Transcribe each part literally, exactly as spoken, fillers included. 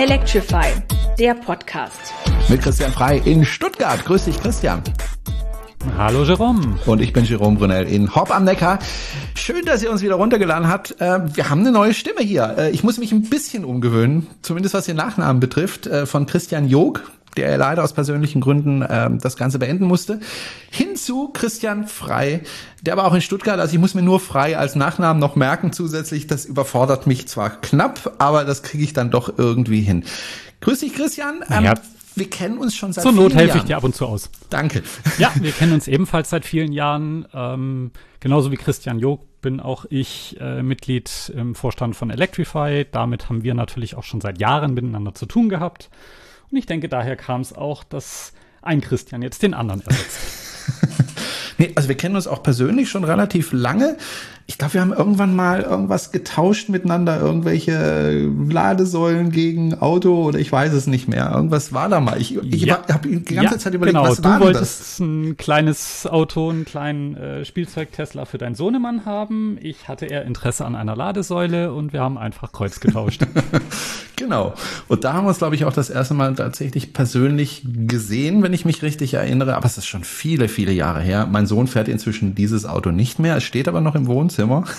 Electrify, der Podcast. Mit Christian Frey in Stuttgart. Grüß dich, Christian. Hallo Jerome. Und ich bin Jerome Brunel in Horb am Neckar. Schön, dass ihr uns wieder runtergeladen habt. Wir haben eine neue Stimme hier. Ich muss mich ein bisschen umgewöhnen, zumindest was den Nachnamen betrifft, von Christian Jog, der leider aus persönlichen Gründen das Ganze beenden musste, hin zu Christian Frey, der aber auch in Stuttgart, also ich muss mir nur Frey als Nachnamen noch merken zusätzlich. Das überfordert mich zwar knapp, aber das kriege ich dann doch irgendwie hin. Grüß dich, Christian. Ähm, ja. Wir kennen uns schon seit vielen Jahren. Zur Not helfe ich dir ab und zu aus. Danke. Ja, wir kennen uns ebenfalls seit vielen Jahren. Ähm, genauso wie Christian Jog bin auch ich äh, Mitglied im Vorstand von Electrify. Damit haben wir natürlich auch schon seit Jahren miteinander zu tun gehabt. Und ich denke, daher kam es auch, dass ein Christian jetzt den anderen ersetzt. Nee, also wir kennen uns auch persönlich schon relativ lange. Ich glaube, wir haben irgendwann mal irgendwas getauscht miteinander, irgendwelche Ladesäulen gegen Auto oder ich weiß es nicht mehr. Irgendwas war da mal. Ich, ich ja. habe die ganze ja, Zeit überlegt, genau. was war du denn wolltest das? ein kleines Auto, einen kleinen äh, Spielzeug-Tesla für deinen Sohnemann haben. Ich hatte eher Interesse an einer Ladesäule und wir haben einfach Kreuz getauscht. Genau. Und da haben wir uns, glaube ich, auch das erste Mal tatsächlich persönlich gesehen, wenn ich mich richtig erinnere. Aber es ist schon viele, viele Jahre her. Mein Sohn fährt inzwischen dieses Auto nicht mehr. Es steht aber noch im Wohnzimmer.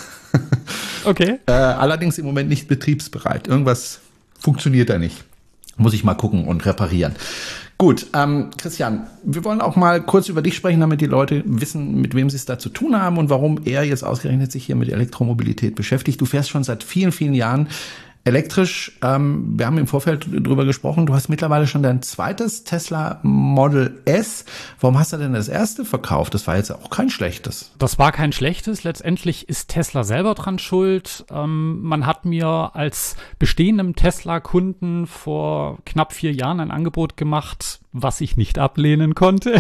Okay. Äh, allerdings im Moment nicht betriebsbereit. Irgendwas funktioniert da nicht. Muss ich mal gucken und reparieren. Gut, ähm, Christian, wir wollen auch mal kurz über dich sprechen, damit die Leute wissen, mit wem sie es da zu tun haben und warum er jetzt ausgerechnet sich hier mit Elektromobilität beschäftigt. Du fährst schon seit vielen, vielen Jahren elektrisch. Ähm, wir haben im Vorfeld drüber gesprochen. Du hast mittlerweile schon dein zweites Tesla Model S. Warum hast du denn das erste verkauft? Das war jetzt auch kein schlechtes. Das war kein schlechtes. Letztendlich ist Tesla selber dran schuld. Ähm, man hat mir als bestehendem Tesla-Kunden vor knapp vier Jahren ein Angebot gemacht, was ich nicht ablehnen konnte.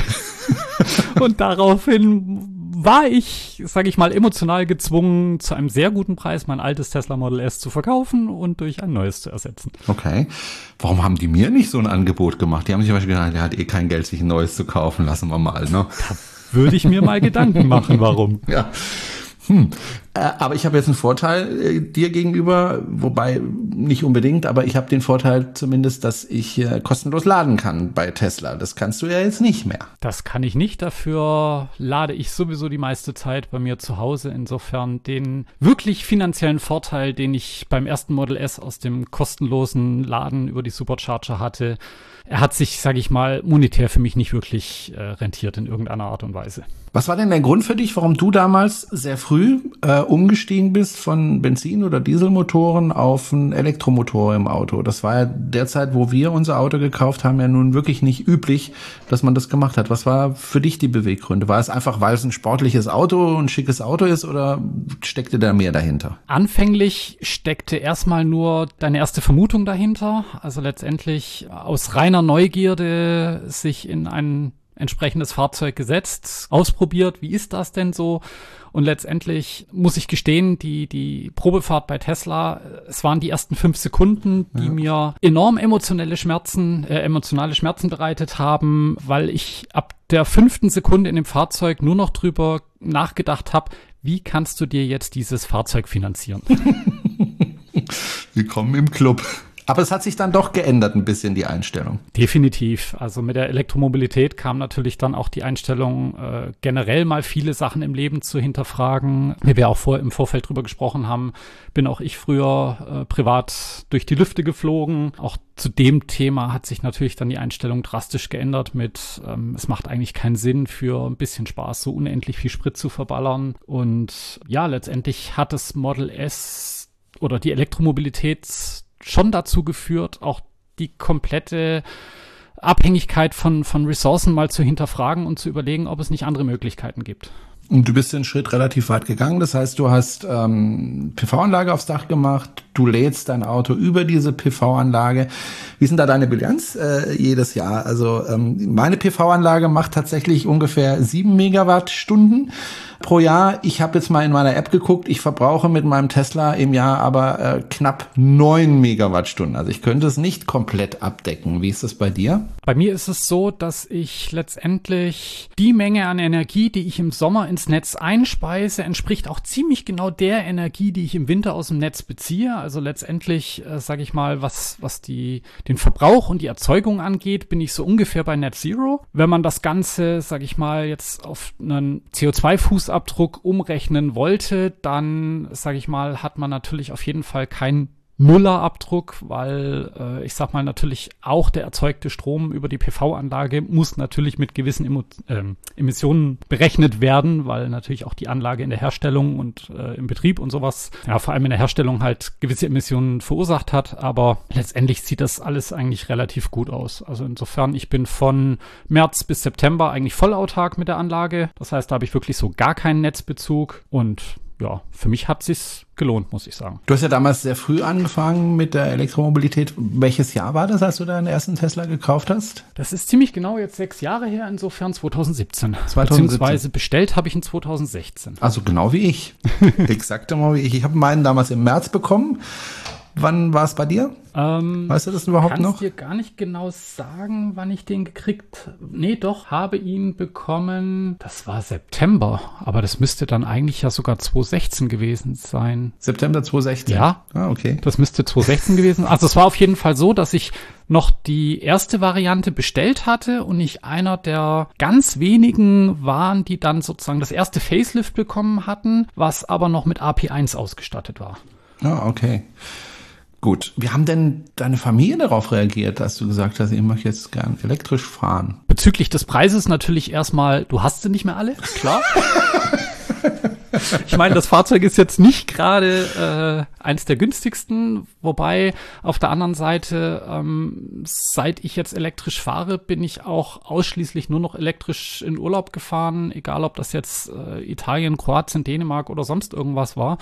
Und daraufhin war ich, sage ich mal, emotional gezwungen, zu einem sehr guten Preis mein altes Tesla Model S zu verkaufen und durch ein neues zu ersetzen. Okay. Warum haben die mir nicht so ein Angebot gemacht? Die haben sich wahrscheinlich gedacht, der hat eh kein Geld, sich ein neues zu kaufen. Lassen wir mal, ne? Da würde ich mir mal Gedanken machen, warum. Ja. Hm. Äh, aber ich habe jetzt einen Vorteil äh, dir gegenüber, wobei nicht unbedingt, aber ich habe den Vorteil zumindest, dass ich äh, kostenlos laden kann bei Tesla. Das kannst du ja jetzt nicht mehr. Das kann ich nicht. Dafür lade ich sowieso die meiste Zeit bei mir zu Hause. Insofern den wirklich finanziellen Vorteil, den ich beim ersten Model S aus dem kostenlosen Laden über die Supercharger hatte, er hat sich, sage ich mal, monetär für mich nicht wirklich äh, rentiert in irgendeiner Art und Weise. Was war denn der Grund für dich, warum du damals sehr früh äh, umgestiegen bist von Benzin- oder Dieselmotoren auf einen Elektromotor im Auto? Das war ja derzeit, wo wir unser Auto gekauft haben, ja nun wirklich nicht üblich, dass man das gemacht hat. Was war für dich die Beweggründe? War es einfach, weil es ein sportliches Auto, ein schickes Auto ist oder steckte da mehr dahinter? Anfänglich steckte erstmal nur deine erste Vermutung dahinter. Also letztendlich aus reiner Neugierde sich in ein entsprechendes Fahrzeug gesetzt, ausprobiert, wie ist das denn so? Und letztendlich muss ich gestehen, die die Probefahrt bei Tesla, es waren die ersten fünf Sekunden, die ja. mir enorm emotionelle Schmerzen, äh, emotionale Schmerzen bereitet haben, weil ich ab der fünften Sekunde in dem Fahrzeug nur noch drüber nachgedacht habe, wie kannst du dir jetzt dieses Fahrzeug finanzieren? Willkommen im Club. Aber es hat sich dann doch geändert ein bisschen, die Einstellung. Definitiv. Also mit der Elektromobilität kam natürlich dann auch die Einstellung, äh, generell mal viele Sachen im Leben zu hinterfragen. Wie wir auch vor, im Vorfeld drüber gesprochen haben, bin auch ich früher äh, privat durch die Lüfte geflogen. Auch zu dem Thema hat sich natürlich dann die Einstellung drastisch geändert mit, ähm, es macht eigentlich keinen Sinn, für ein bisschen Spaß so unendlich viel Sprit zu verballern. Und ja, letztendlich hat das Model S oder die Elektromobilität schon dazu geführt, auch die komplette Abhängigkeit von, von Ressourcen mal zu hinterfragen und zu überlegen, ob es nicht andere Möglichkeiten gibt. Und du bist den Schritt relativ weit gegangen. Das heißt, du hast ähm, P V-Anlage aufs Dach gemacht, du lädst dein Auto über diese P V-Anlage. Wie ist denn da deine Bilanz äh, jedes Jahr? Also ähm, meine P V-Anlage macht tatsächlich ungefähr sieben Megawattstunden pro Jahr. Ich habe jetzt mal in meiner App geguckt, ich verbrauche mit meinem Tesla im Jahr aber äh, knapp neun Megawattstunden. Also ich könnte es nicht komplett abdecken. Wie ist das bei dir? Bei mir ist es so, dass ich letztendlich die Menge an Energie, die ich im Sommer in ins Netz einspeise, entspricht auch ziemlich genau der Energie, die ich im Winter aus dem Netz beziehe. Also letztendlich, äh, sage ich mal, was was die den Verbrauch und die Erzeugung angeht, bin ich so ungefähr bei Net Zero. Wenn man das Ganze, sage ich mal, jetzt auf einen C O zwei Fußabdruck umrechnen wollte, dann, sage ich mal, hat man natürlich auf jeden Fall keinen Nullerabdruck, weil äh, ich sag mal natürlich auch der erzeugte Strom über die P V-Anlage muss natürlich mit gewissen Emo- äh, Emissionen berechnet werden, weil natürlich auch die Anlage in der Herstellung und äh, im Betrieb und sowas, ja vor allem in der Herstellung halt gewisse Emissionen verursacht hat, aber letztendlich sieht das alles eigentlich relativ gut aus. Also insofern, ich bin von März bis September eigentlich vollautark mit der Anlage, das heißt, da habe ich wirklich so gar keinen Netzbezug und ja, für mich hat es sich gelohnt, muss ich sagen. Du hast ja damals sehr früh angefangen mit der Elektromobilität. Welches Jahr war das, als du deinen ersten Tesla gekauft hast? Das ist ziemlich genau jetzt sechs Jahre her, insofern zwanzig siebzehn. zwanzig siebzehn. Beziehungsweise bestellt habe ich in zwanzig sechzehn. Also genau wie ich. Exakt genau wie ich. Ich habe meinen damals im März bekommen. Wann war es bei dir? Ähm, weißt du das überhaupt noch? Ich kann dir gar nicht genau sagen, wann ich den gekriegt habe. Nee, doch, habe ihn bekommen, das war September, aber das müsste dann eigentlich ja sogar zwanzig sechzehn gewesen sein. September zwanzig sechzehn? Ja, ah, okay. Das müsste zwanzig sechzehn gewesen sein. Also es war auf jeden Fall so, dass ich noch die erste Variante bestellt hatte und ich einer der ganz wenigen waren, die dann sozusagen das erste Facelift bekommen hatten, was aber noch mit A P eins ausgestattet war. Ah, okay. Gut. Wie haben denn deine Familie darauf reagiert, dass du gesagt hast, ich möchte jetzt gern elektrisch fahren? Bezüglich des Preises natürlich erstmal, du hast sie nicht mehr alle, klar. Ich meine, das Fahrzeug ist jetzt nicht gerade äh, eins der günstigsten, wobei auf der anderen Seite, ähm, seit ich jetzt elektrisch fahre, bin ich auch ausschließlich nur noch elektrisch in Urlaub gefahren, egal ob das jetzt äh, Italien, Kroatien, Dänemark oder sonst irgendwas war.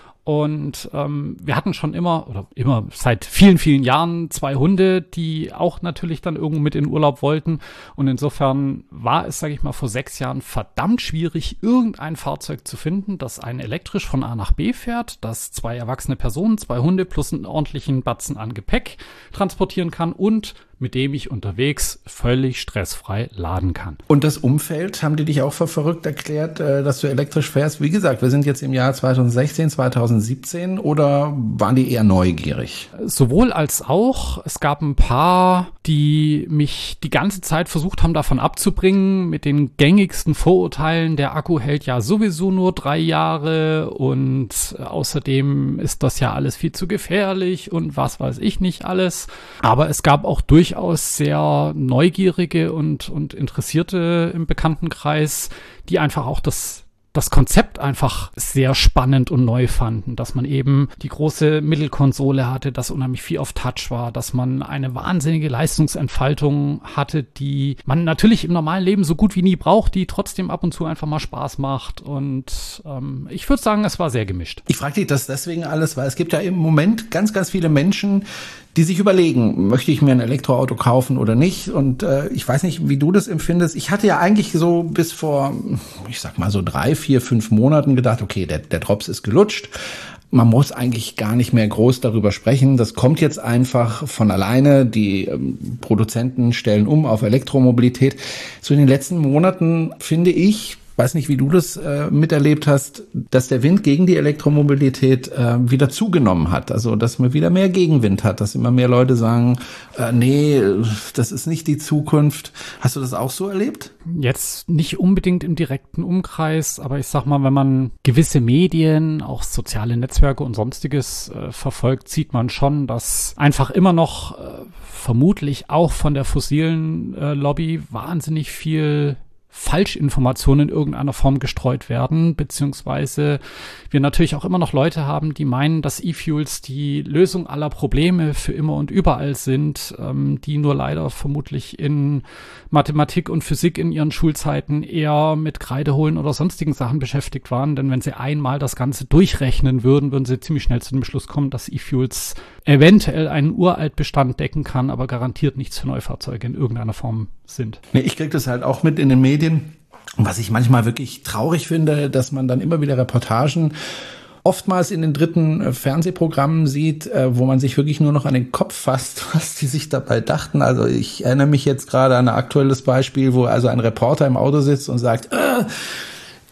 Und ähm, wir hatten schon immer, oder immer seit vielen, vielen Jahren zwei Hunde, die auch natürlich dann irgendwo mit in Urlaub wollten. Und insofern war es, sage ich mal, vor sechs Jahren verdammt schwierig, irgendein Fahrzeug zu finden, das einen elektrisch von A nach B fährt, das zwei erwachsene Personen, zwei Hunde plus einen ordentlichen Batzen an Gepäck transportieren kann und mit dem ich unterwegs völlig stressfrei laden kann. Und das Umfeld, haben die dich auch für verrückt erklärt, dass du elektrisch fährst? Wie gesagt, wir sind jetzt im Jahr zwanzig sechzehn, zwanzig siebzehn, oder waren die eher neugierig? Sowohl als auch. Es gab ein paar, die mich die ganze Zeit versucht haben, davon abzubringen, mit den gängigsten Vorurteilen. Der Akku hält ja sowieso nur drei Jahre und außerdem ist das ja alles viel zu gefährlich und was weiß ich nicht alles. Aber es gab auch durchaus durchaus sehr neugierige und, und Interessierte im Bekanntenkreis, die einfach auch das das Konzept einfach sehr spannend und neu fanden, dass man eben die große Mittelkonsole hatte, dass unheimlich viel auf Touch war, dass man eine wahnsinnige Leistungsentfaltung hatte, die man natürlich im normalen Leben so gut wie nie braucht, die trotzdem ab und zu einfach mal Spaß macht. Und ähm, ich würde sagen, es war sehr gemischt. Ich frage dich das deswegen alles, weil es gibt ja im Moment ganz, ganz viele Menschen, die sich überlegen, möchte ich mir ein Elektroauto kaufen oder nicht? Und äh, ich weiß nicht, wie du das empfindest. Ich hatte ja eigentlich so bis vor, ich sag mal so drei, vier, fünf Monaten gedacht, okay, der, der Drops ist gelutscht. Man muss eigentlich gar nicht mehr groß darüber sprechen. Das kommt jetzt einfach von alleine. Die ähm, Produzenten stellen um auf Elektromobilität. So in den letzten Monaten finde ich, weiß nicht, wie du das äh, miterlebt hast, dass der Wind gegen die Elektromobilität äh, wieder zugenommen hat. Also, dass man wieder mehr Gegenwind hat, dass immer mehr Leute sagen, äh, nee, das ist nicht die Zukunft. Hast du das auch so erlebt? Jetzt nicht unbedingt im direkten Umkreis, aber ich sag mal, wenn man gewisse Medien, auch soziale Netzwerke und sonstiges äh, verfolgt, sieht man schon, dass einfach immer noch äh, vermutlich auch von der fossilen äh, Lobby wahnsinnig viel Falschinformationen in irgendeiner Form gestreut werden, beziehungsweise wir natürlich auch immer noch Leute haben, die meinen, dass E-Fuels die Lösung aller Probleme für immer und überall sind, ähm, die nur leider vermutlich in Mathematik und Physik in ihren Schulzeiten eher mit Kreideholen oder sonstigen Sachen beschäftigt waren, denn wenn sie einmal das Ganze durchrechnen würden, würden sie ziemlich schnell zu dem Schluss kommen, dass E-Fuels eventuell einen Uraltbestand decken kann, aber garantiert nichts für Neufahrzeuge in irgendeiner Form sind. Nee, ich kriege das halt auch mit in den Medien. Und was ich manchmal wirklich traurig finde, dass man dann immer wieder Reportagen oftmals in den dritten äh, Fernsehprogrammen sieht, äh, wo man sich wirklich nur noch an den Kopf fasst, was die sich dabei dachten. Also ich erinnere mich jetzt gerade an ein aktuelles Beispiel, wo also ein Reporter im Auto sitzt und sagt, äh,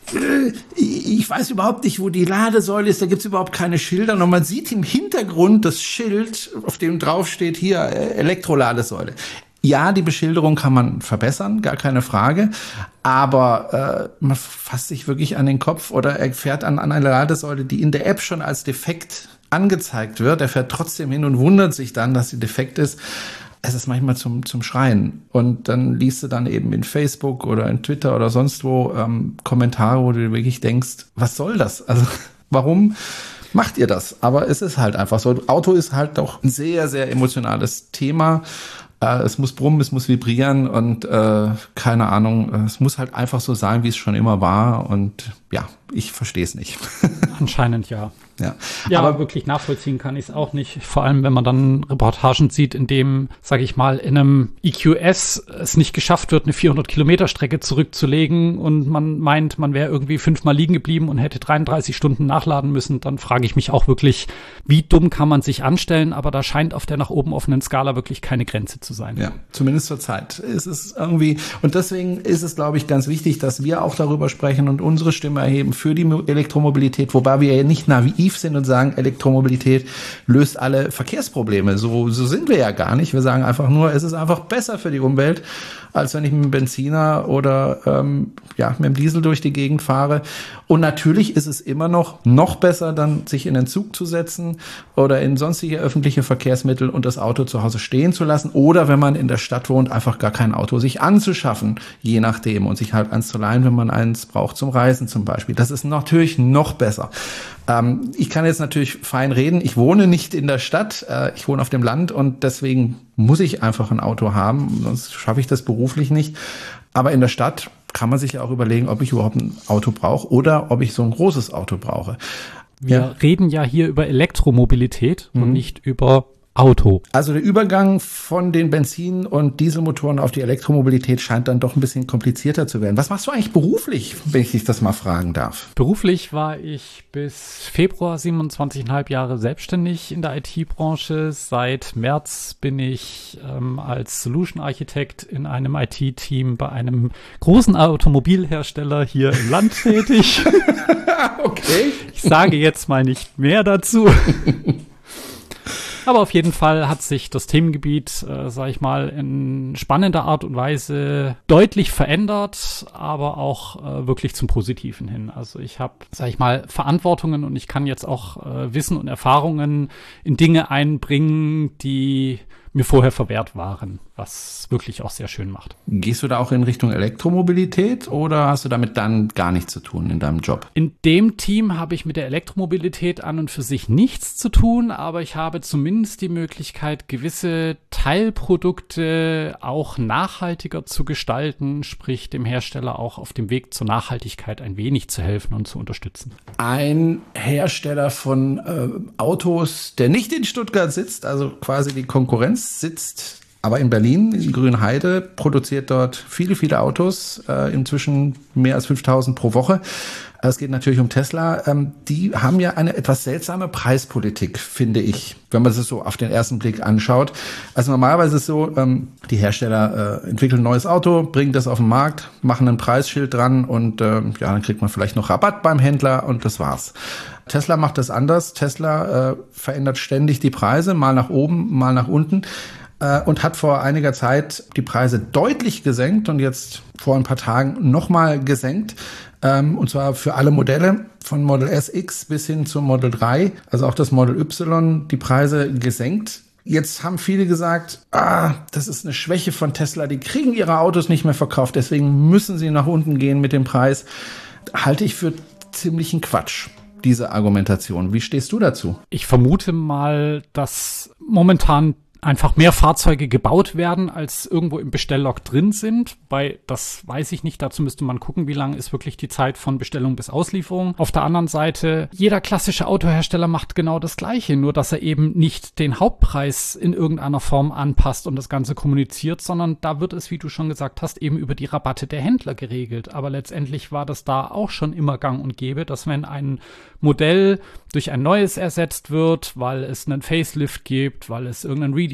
äh, ich weiß überhaupt nicht, wo die Ladesäule ist, da gibt's überhaupt keine Schilder. Und man sieht im Hintergrund das Schild, auf dem drauf steht, hier äh, Elektroladesäule. Ja, die Beschilderung kann man verbessern, gar keine Frage, aber äh, man fasst sich wirklich an den Kopf oder er fährt an, an eine Ladesäule, die in der App schon als defekt angezeigt wird. Er fährt trotzdem hin und wundert sich dann, dass sie defekt ist. Es ist manchmal zum zum Schreien. Und dann liest du dann eben in Facebook oder in Twitter oder sonst wo ähm, Kommentare, wo du wirklich denkst, was soll das? Also warum macht ihr das? Aber es ist halt einfach so. Auto ist halt doch ein sehr, sehr emotionales Thema. Äh, es muss brummen, es muss vibrieren und äh, keine Ahnung, es muss halt einfach so sein, wie es schon immer war. Und ja, ich verstehe es nicht. Anscheinend ja. Ja, ja, aber aber wirklich nachvollziehen kann ich es auch nicht. Vor allem, wenn man dann Reportagen sieht, in dem, sage ich mal, in einem E Q S es nicht geschafft wird, eine vierhundert Kilometer Strecke zurückzulegen und man meint, man wäre irgendwie fünfmal liegen geblieben und hätte dreiunddreißig Stunden nachladen müssen, dann frage ich mich auch wirklich, wie dumm kann man sich anstellen? Aber da scheint auf der nach oben offenen Skala wirklich keine Grenze zu sein. Ja, zumindest zur Zeit. Es ist irgendwie, und deswegen ist es, glaube ich, ganz wichtig, dass wir auch darüber sprechen und unsere Stimme erheben für die Elektromobilität, wobei wir ja nicht naiv sind und sagen, Elektromobilität löst alle Verkehrsprobleme. So, so sind wir ja gar nicht. Wir sagen einfach nur, es ist einfach besser für die Umwelt, als wenn ich mit dem Benziner oder ähm, ja mit dem Diesel durch die Gegend fahre. Und natürlich ist es immer noch noch besser, dann sich in den Zug zu setzen oder in sonstige öffentliche Verkehrsmittel und das Auto zu Hause stehen zu lassen oder wenn man in der Stadt wohnt, einfach gar kein Auto sich anzuschaffen, je nachdem, und sich halt eins zu leihen, wenn man eins braucht zum Reisen zum Beispiel. Das ist natürlich noch besser. Ähm, ich kann jetzt natürlich fein reden. Ich wohne nicht in der Stadt, äh, ich wohne auf dem Land und deswegen muss ich einfach ein Auto haben, sonst schaffe ich das beruflich nicht. Aber in der Stadt kann man sich ja auch überlegen, ob ich überhaupt ein Auto brauche oder ob ich so ein großes Auto brauche. Wir ja. reden ja hier über Elektromobilität mhm. und nicht über Auto. Also der Übergang von den Benzin- und Dieselmotoren auf die Elektromobilität scheint dann doch ein bisschen komplizierter zu werden. Was machst du eigentlich beruflich, wenn ich dich das mal fragen darf? Beruflich war ich bis Februar siebenundzwanzig Komma fünf Jahre selbstständig in der I T-Branche. Seit März bin ich ähm, als Solution Architect in einem I T-Team bei einem großen Automobilhersteller hier im Land tätig. Okay. Ich sage jetzt mal nicht mehr dazu. Aber auf jeden Fall hat sich das Themengebiet, äh, sage ich mal, in spannender Art und Weise deutlich verändert, aber auch äh, wirklich zum Positiven hin. Also ich habe, sage ich mal, Verantwortungen und ich kann jetzt auch äh, Wissen und Erfahrungen in Dinge einbringen, die mir vorher verwehrt waren, was wirklich auch sehr schön macht. Gehst du da auch in Richtung Elektromobilität oder hast du damit dann gar nichts zu tun in deinem Job? In dem Team habe ich mit der Elektromobilität an und für sich nichts zu tun, aber ich habe zumindest die Möglichkeit, gewisse Teilprodukte auch nachhaltiger zu gestalten, sprich dem Hersteller auch auf dem Weg zur Nachhaltigkeit ein wenig zu helfen und zu unterstützen. Ein Hersteller von äh, Autos, der nicht in Stuttgart sitzt, also quasi die Konkurrenz, sitzt aber in Berlin, in Grünheide, produziert dort viele, viele Autos, äh, inzwischen mehr als fünftausend pro Woche. Es geht natürlich um Tesla. Ähm, die haben ja eine etwas seltsame Preispolitik, finde ich, wenn man es so auf den ersten Blick anschaut. Also normalerweise ist es so, ähm, die Hersteller äh, entwickeln ein neues Auto, bringen das auf den Markt, machen ein Preisschild dran und äh, ja, dann kriegt man vielleicht noch Rabatt beim Händler und das war's. Tesla macht das anders. Tesla äh, verändert ständig die Preise, mal nach oben, mal nach unten. Und hat vor einiger Zeit die Preise deutlich gesenkt und jetzt vor ein paar Tagen nochmal gesenkt. Und zwar für alle Modelle von Model S X bis hin zum Model drei, also auch das Model Y, die Preise gesenkt. Jetzt haben viele gesagt, ah, das ist eine Schwäche von Tesla, die kriegen ihre Autos nicht mehr verkauft, deswegen müssen sie nach unten gehen mit dem Preis. Halte ich für ziemlichen Quatsch, diese Argumentation. Wie stehst du dazu? Ich vermute mal, dass momentan einfach mehr Fahrzeuge gebaut werden, als irgendwo im Bestelllog drin sind. Bei, das weiß ich nicht, dazu müsste man gucken, wie lang ist wirklich die Zeit von Bestellung bis Auslieferung. Auf der anderen Seite, jeder klassische Autohersteller macht genau das Gleiche, nur dass er eben nicht den Hauptpreis in irgendeiner Form anpasst und das Ganze kommuniziert, sondern da wird es, wie du schon gesagt hast, eben über die Rabatte der Händler geregelt. Aber letztendlich war das da auch schon immer gang und gäbe, dass wenn ein Modell durch ein neues ersetzt wird, weil es einen Facelift gibt, weil es irgendeinen Redesign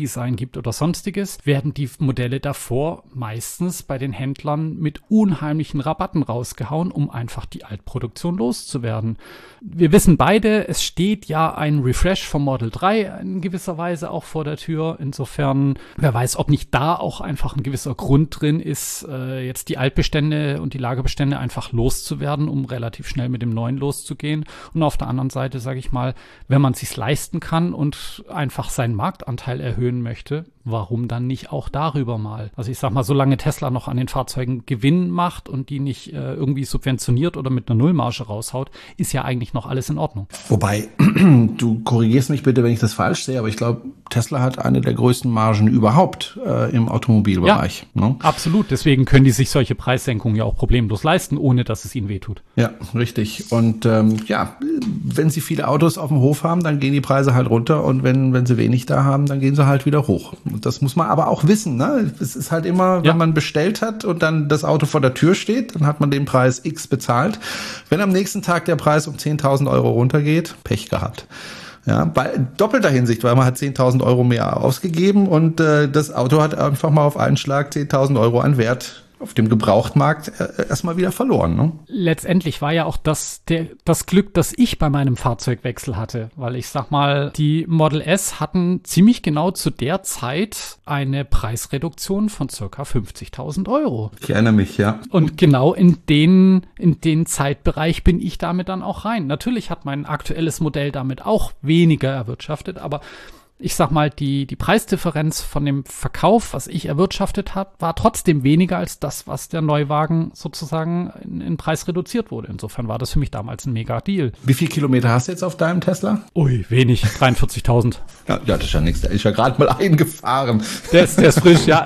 Redesign gibt oder sonstiges, werden die Modelle davor meistens bei den Händlern mit unheimlichen Rabatten rausgehauen, um einfach die Altproduktion loszuwerden. Wir wissen beide, es steht ja ein Refresh vom Model drei in gewisser Weise auch vor der Tür. Insofern, wer weiß, ob nicht da auch einfach ein gewisser Grund drin ist, äh, jetzt die Altbestände und die Lagerbestände einfach loszuwerden, um relativ schnell mit dem neuen loszugehen. Und auf der anderen Seite, sage ich mal, wenn man es sich leisten kann und einfach seinen Marktanteil erhöhen möchte, warum dann nicht auch darüber mal? Also ich sag mal, solange Tesla noch an den Fahrzeugen Gewinn macht und die nicht äh, irgendwie subventioniert oder mit einer Nullmarge raushaut, ist ja eigentlich noch alles in Ordnung. Wobei, du korrigierst mich bitte, wenn ich das falsch sehe, aber ich glaube, Tesla hat eine der größten Margen überhaupt äh, im Automobilbereich. Ja, ne? Absolut. Deswegen können die sich solche Preissenkungen ja auch problemlos leisten, ohne dass es ihnen wehtut. Ja, richtig. Und ähm, ja, wenn sie viele Autos auf dem Hof haben, dann gehen die Preise halt runter und wenn, wenn sie wenig da haben, dann gehen sie halt wieder hoch. Und das muss man aber auch wissen, ne? Es ist halt immer, wenn ja. man bestellt hat und dann das Auto vor der Tür steht, dann hat man den Preis X bezahlt. Wenn am nächsten Tag der Preis um zehntausend Euro runtergeht, Pech gehabt. Ja, bei doppelter Hinsicht, weil man hat zehntausend Euro mehr ausgegeben und äh, das Auto hat einfach mal auf einen Schlag zehntausend Euro an Wert auf dem Gebrauchtmarkt äh, erstmal wieder verloren. Ne? Letztendlich war ja auch das, der, das Glück, das ich bei meinem Fahrzeugwechsel hatte, weil ich sag mal, die Model S hatten ziemlich genau zu der Zeit eine Preisreduktion von circa fünfzigtausend Euro. Ich erinnere mich, ja. Und genau in den, in den Zeitbereich bin ich damit dann auch rein. Natürlich hat mein aktuelles Modell damit auch weniger erwirtschaftet, aber ich sag mal, die, die Preisdifferenz von dem Verkauf, was ich erwirtschaftet habe, war trotzdem weniger als das, was der Neuwagen sozusagen in, in Preis reduziert wurde. Insofern war das für mich damals ein Mega-Deal. Wie viele Kilometer hast du jetzt auf deinem Tesla? Ui, wenig, dreiundvierzigtausend. Ja, ja, das ist ja nichts. Der ist ja gerade mal eingefahren. Der ist, der ist frisch, ja.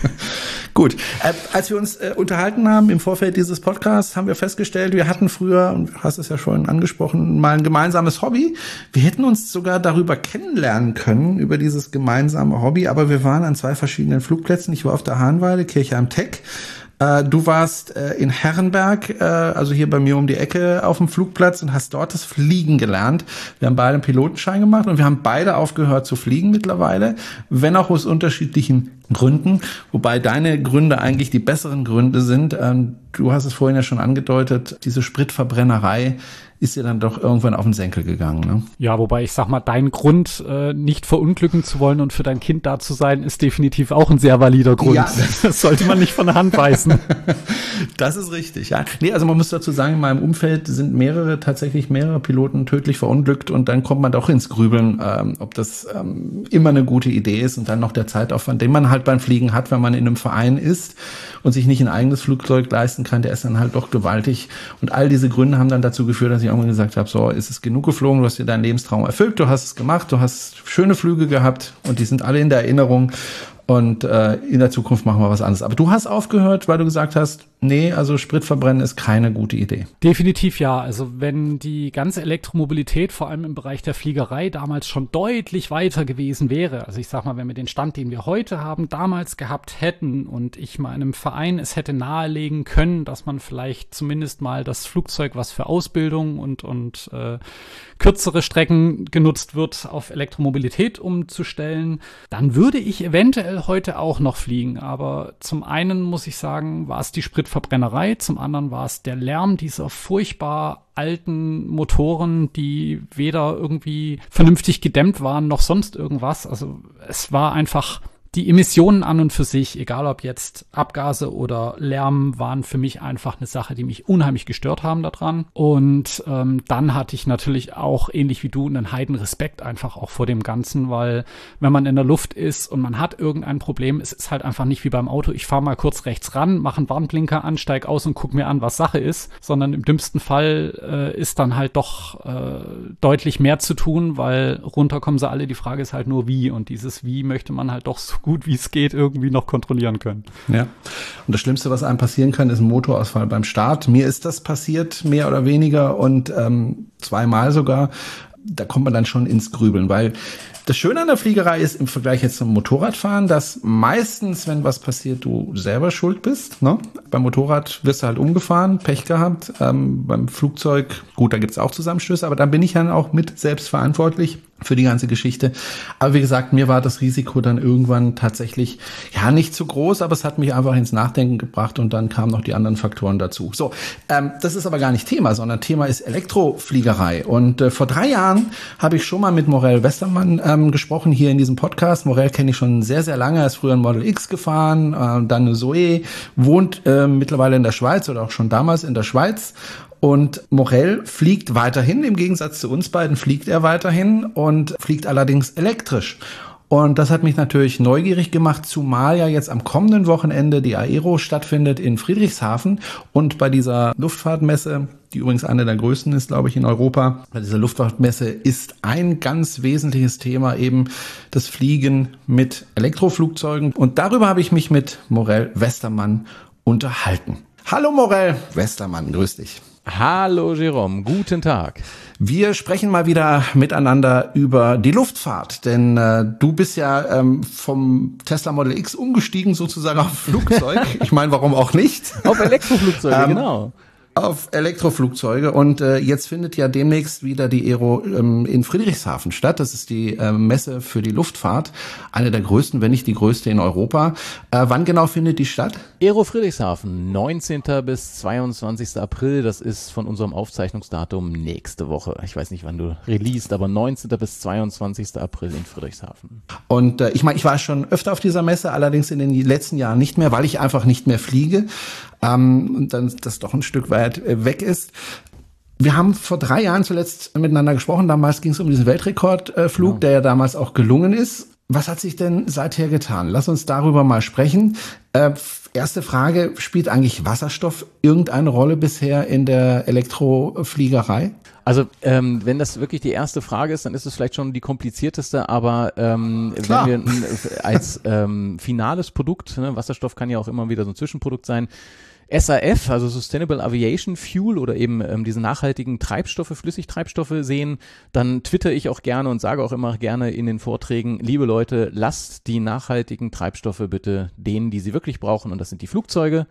Gut, äh, als wir uns äh, unterhalten haben im Vorfeld dieses Podcasts, haben wir festgestellt, wir hatten früher, und du hast es ja schon angesprochen, mal ein gemeinsames Hobby. Wir hätten uns sogar darüber kennenlernen können, über dieses gemeinsame Hobby, aber wir waren an zwei verschiedenen Flugplätzen. Ich war auf der Hahnweide, Kirchheim-Tech. Äh, du warst äh, in Herrenberg, äh, also hier bei mir um die Ecke auf dem Flugplatz und hast dort das Fliegen gelernt. Wir haben beide einen Pilotenschein gemacht und wir haben beide aufgehört zu fliegen mittlerweile, wenn auch aus unterschiedlichen Gründen, wobei deine Gründe eigentlich die besseren Gründe sind. Ähm, du hast es vorhin ja schon angedeutet, diese Spritverbrennerei ist dir dann doch irgendwann auf den Senkel gegangen, ne? Ja, wobei ich sag mal, dein Grund, äh, nicht verunglücken zu wollen und für dein Kind da zu sein, ist definitiv auch ein sehr valider Grund. Ja. Das sollte man nicht von der Hand weisen. Das ist richtig, ja. Nee, also man muss dazu sagen, in meinem Umfeld sind mehrere, tatsächlich mehrere Piloten tödlich verunglückt und dann kommt man doch ins Grübeln, ähm, ob das ähm, immer eine gute Idee ist und dann noch der Zeitaufwand, den man halt beim Fliegen hat, wenn man in einem Verein ist und sich nicht ein eigenes Flugzeug leisten kann, der ist dann halt doch gewaltig. Und all diese Gründe haben dann dazu geführt, dass ich irgendwann gesagt habe, so, ist es genug geflogen, du hast dir deinen Lebenstraum erfüllt, du hast es gemacht, du hast schöne Flüge gehabt und die sind alle in der Erinnerung. Und äh, in der Zukunft machen wir was anderes. Aber du hast aufgehört, weil du gesagt hast, nee, also Spritverbrennen ist keine gute Idee. Definitiv ja. Also wenn die ganze Elektromobilität, vor allem im Bereich der Fliegerei, damals schon deutlich weiter gewesen wäre, also ich sag mal, wenn wir den Stand, den wir heute haben, damals gehabt hätten und ich mal einem Verein es hätte nahelegen können, dass man vielleicht zumindest mal das Flugzeug, was für Ausbildung und, und äh, kürzere Strecken genutzt wird, auf Elektromobilität umzustellen, dann würde ich eventuell heute auch noch fliegen. Aber zum einen muss ich sagen, war es die Spritverbrennerei, zum anderen war es der Lärm dieser furchtbar alten Motoren, die weder irgendwie vernünftig gedämmt waren noch sonst irgendwas. Also es war einfach die Emissionen an und für sich, egal ob jetzt Abgase oder Lärm, waren für mich einfach eine Sache, die mich unheimlich gestört haben daran. Und ähm, dann hatte ich natürlich auch, ähnlich wie du, einen Heidenrespekt einfach auch vor dem Ganzen, weil wenn man in der Luft ist und man hat irgendein Problem, es ist halt einfach nicht wie beim Auto, ich fahre mal kurz rechts ran, mache einen Warnblinker an, steig aus und guck mir an, was Sache ist, sondern im dümmsten Fall äh, ist dann halt doch äh, deutlich mehr zu tun, weil runter kommen sie alle, die Frage ist halt nur wie, und dieses Wie möchte man halt doch so gut wie es geht irgendwie noch kontrollieren können. Ja. Und das Schlimmste, was einem passieren kann, ist ein Motorausfall beim Start. Mir ist das passiert, mehr oder weniger, und ähm, zweimal sogar. Da kommt man dann schon ins Grübeln, weil Das Schöne an der Fliegerei ist im Vergleich jetzt zum Motorradfahren, dass meistens, wenn was passiert, du selber schuld bist. Ne? Beim Motorrad wirst du halt umgefahren, Pech gehabt. Ähm, beim Flugzeug, gut, da gibt's auch Zusammenstöße, aber dann bin ich dann auch mit selbst verantwortlich für die ganze Geschichte. Aber wie gesagt, mir war das Risiko dann irgendwann tatsächlich, ja, nicht zu groß, aber es hat mich einfach ins Nachdenken gebracht und dann kamen noch die anderen Faktoren dazu. So, ähm, das ist aber gar nicht Thema, sondern Thema ist Elektrofliegerei. Und äh, vor drei Jahren habe ich schon mal mit Morell Westermann ähm, gesprochen hier in diesem Podcast. Morell kenne ich schon sehr, sehr lange. Er ist früher ein Model X gefahren, äh, dann eine Zoe, wohnt äh, mittlerweile in der Schweiz oder auch schon damals in der Schweiz. Und Morell fliegt weiterhin, im Gegensatz zu uns beiden fliegt er weiterhin und fliegt allerdings elektrisch. Und das hat mich natürlich neugierig gemacht, zumal ja jetzt am kommenden Wochenende die Aero stattfindet in Friedrichshafen. Und bei dieser Luftfahrtmesse, die übrigens eine der größten ist, glaube ich, in Europa, bei dieser Luftfahrtmesse ist ein ganz wesentliches Thema eben das Fliegen mit Elektroflugzeugen. Und darüber habe ich mich mit Morell Westermann unterhalten. Hallo Morell Westermann, grüß dich. Hallo Jerome, guten Tag. Wir sprechen mal wieder miteinander über die Luftfahrt, denn äh, du bist ja ähm, vom Tesla Model X umgestiegen sozusagen auf Flugzeug. Ich meine, warum auch nicht? Auf Elektroflugzeuge, ähm, genau. Auf Elektroflugzeuge und äh, jetzt findet ja demnächst wieder die Aero ähm, in Friedrichshafen statt. Das ist die äh, Messe für die Luftfahrt, eine der größten, wenn nicht die größte in Europa. Äh, wann genau findet die statt? Aero Friedrichshafen, neunzehnten bis zweiundzwanzigsten April. Das ist von unserem Aufzeichnungsdatum nächste Woche. Ich weiß nicht, wann du released, aber neunzehnten bis zweiundzwanzigsten April in Friedrichshafen. Und äh, ich meine, ich war schon öfter auf dieser Messe, allerdings in den letzten Jahren nicht mehr, weil ich einfach nicht mehr fliege. Ähm, und dann das doch ein Stück weit weg ist. Wir haben vor drei Jahren zuletzt miteinander gesprochen. Damals ging es um diesen Weltrekordflug, genau, der ja damals auch gelungen ist. Was hat sich denn seither getan? Lass uns darüber mal sprechen. Äh, erste Frage, spielt eigentlich Wasserstoff irgendeine Rolle bisher in der Elektrofliegerei? Also ähm, wenn das wirklich die erste Frage ist, dann ist es vielleicht schon die komplizierteste, aber ähm, wenn wir äh, als ähm, finales Produkt, ne, Wasserstoff kann ja auch immer wieder so ein Zwischenprodukt sein, S A F, also Sustainable Aviation Fuel oder eben ähm, diese nachhaltigen Treibstoffe, Flüssigtreibstoffe sehen, dann twitter ich auch gerne und sage auch immer gerne in den Vorträgen, liebe Leute, lasst die nachhaltigen Treibstoffe bitte denen, die sie wirklich brauchen, und das sind die Flugzeuge.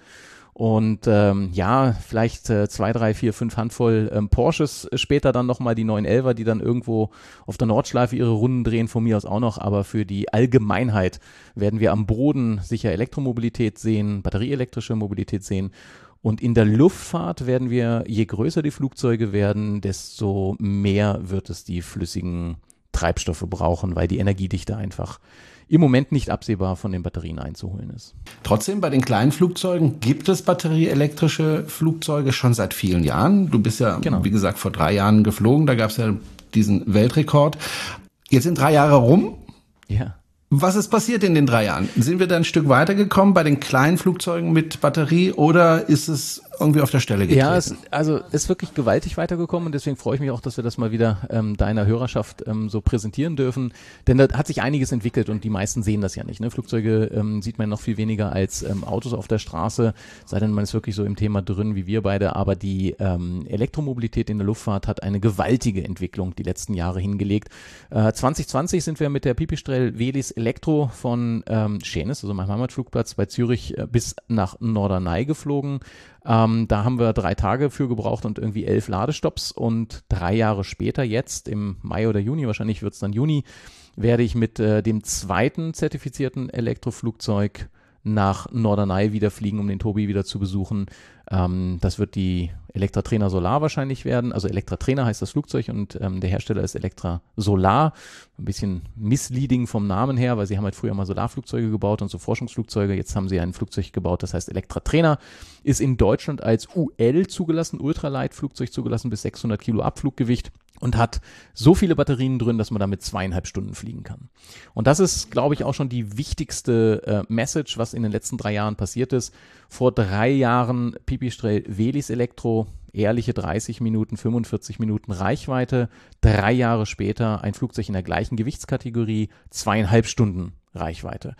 Und ähm, ja, vielleicht äh, zwei, drei, vier, fünf Handvoll ähm, Porsches später dann nochmal die neun elfer, die dann irgendwo auf der Nordschleife ihre Runden drehen, von mir aus auch noch. Aber für die Allgemeinheit werden wir am Boden sicher Elektromobilität sehen, batterieelektrische Mobilität sehen. Und in der Luftfahrt werden wir, je größer die Flugzeuge werden, desto mehr wird es die flüssigen Treibstoffe brauchen, weil die Energiedichte einfach im Moment nicht absehbar von den Batterien einzuholen ist. Trotzdem, bei den kleinen Flugzeugen gibt es batterieelektrische Flugzeuge schon seit vielen Jahren. Du bist ja, genau, wie gesagt, vor drei Jahren geflogen. Da gab es ja diesen Weltrekord. Jetzt sind drei Jahre rum. Ja. Was ist passiert in den drei Jahren? Sind wir da ein Stück weitergekommen bei den kleinen Flugzeugen mit Batterie oder ist es irgendwie auf der Stelle getreten? Ja, es, also ist wirklich gewaltig weitergekommen und deswegen freue ich mich auch, dass wir das mal wieder ähm, deiner Hörerschaft ähm, so präsentieren dürfen, denn da hat sich einiges entwickelt und die meisten sehen das ja nicht. Ne? Flugzeuge ähm, sieht man noch viel weniger als ähm, Autos auf der Straße, sei denn man ist wirklich so im Thema drin wie wir beide, aber die ähm, Elektromobilität in der Luftfahrt hat eine gewaltige Entwicklung die letzten Jahre hingelegt. Äh, zwanzig zwanzig sind wir mit der Pipistrel Velis Elektro von ähm, Schänis, also meinem Heimatflugplatz bei Zürich, äh, bis nach Norderney geflogen. Ähm, da haben wir drei Tage für gebraucht und irgendwie elf Ladestops und drei Jahre später, jetzt im Mai oder Juni, wahrscheinlich wird es dann Juni, werde ich mit äh, dem zweiten zertifizierten Elektroflugzeug nach Norderney wieder fliegen, um den Tobi wieder zu besuchen. Ähm, das wird die Electra Trainer Solar wahrscheinlich werden. Also Electra Trainer heißt das Flugzeug und ähm, der Hersteller ist Electra Solar. Ein bisschen misleading vom Namen her, weil sie haben halt früher mal Solarflugzeuge gebaut und so Forschungsflugzeuge. Jetzt haben sie ein Flugzeug gebaut, das heißt Electra Trainer. Ist in Deutschland als U L zugelassen, Ultralight-Flugzeug zugelassen, bis sechshundert Kilo Abfluggewicht. Und hat so viele Batterien drin, dass man damit zweieinhalb Stunden fliegen kann. Und das ist, glaube ich, auch schon die wichtigste äh, Message, was in den letzten drei Jahren passiert ist. Vor drei Jahren Pipistrel Velis Elektro, ehrliche dreißig Minuten, fünfundvierzig Minuten Reichweite. Drei Jahre später ein Flugzeug in der gleichen Gewichtskategorie, zweieinhalb Stunden Reichweite.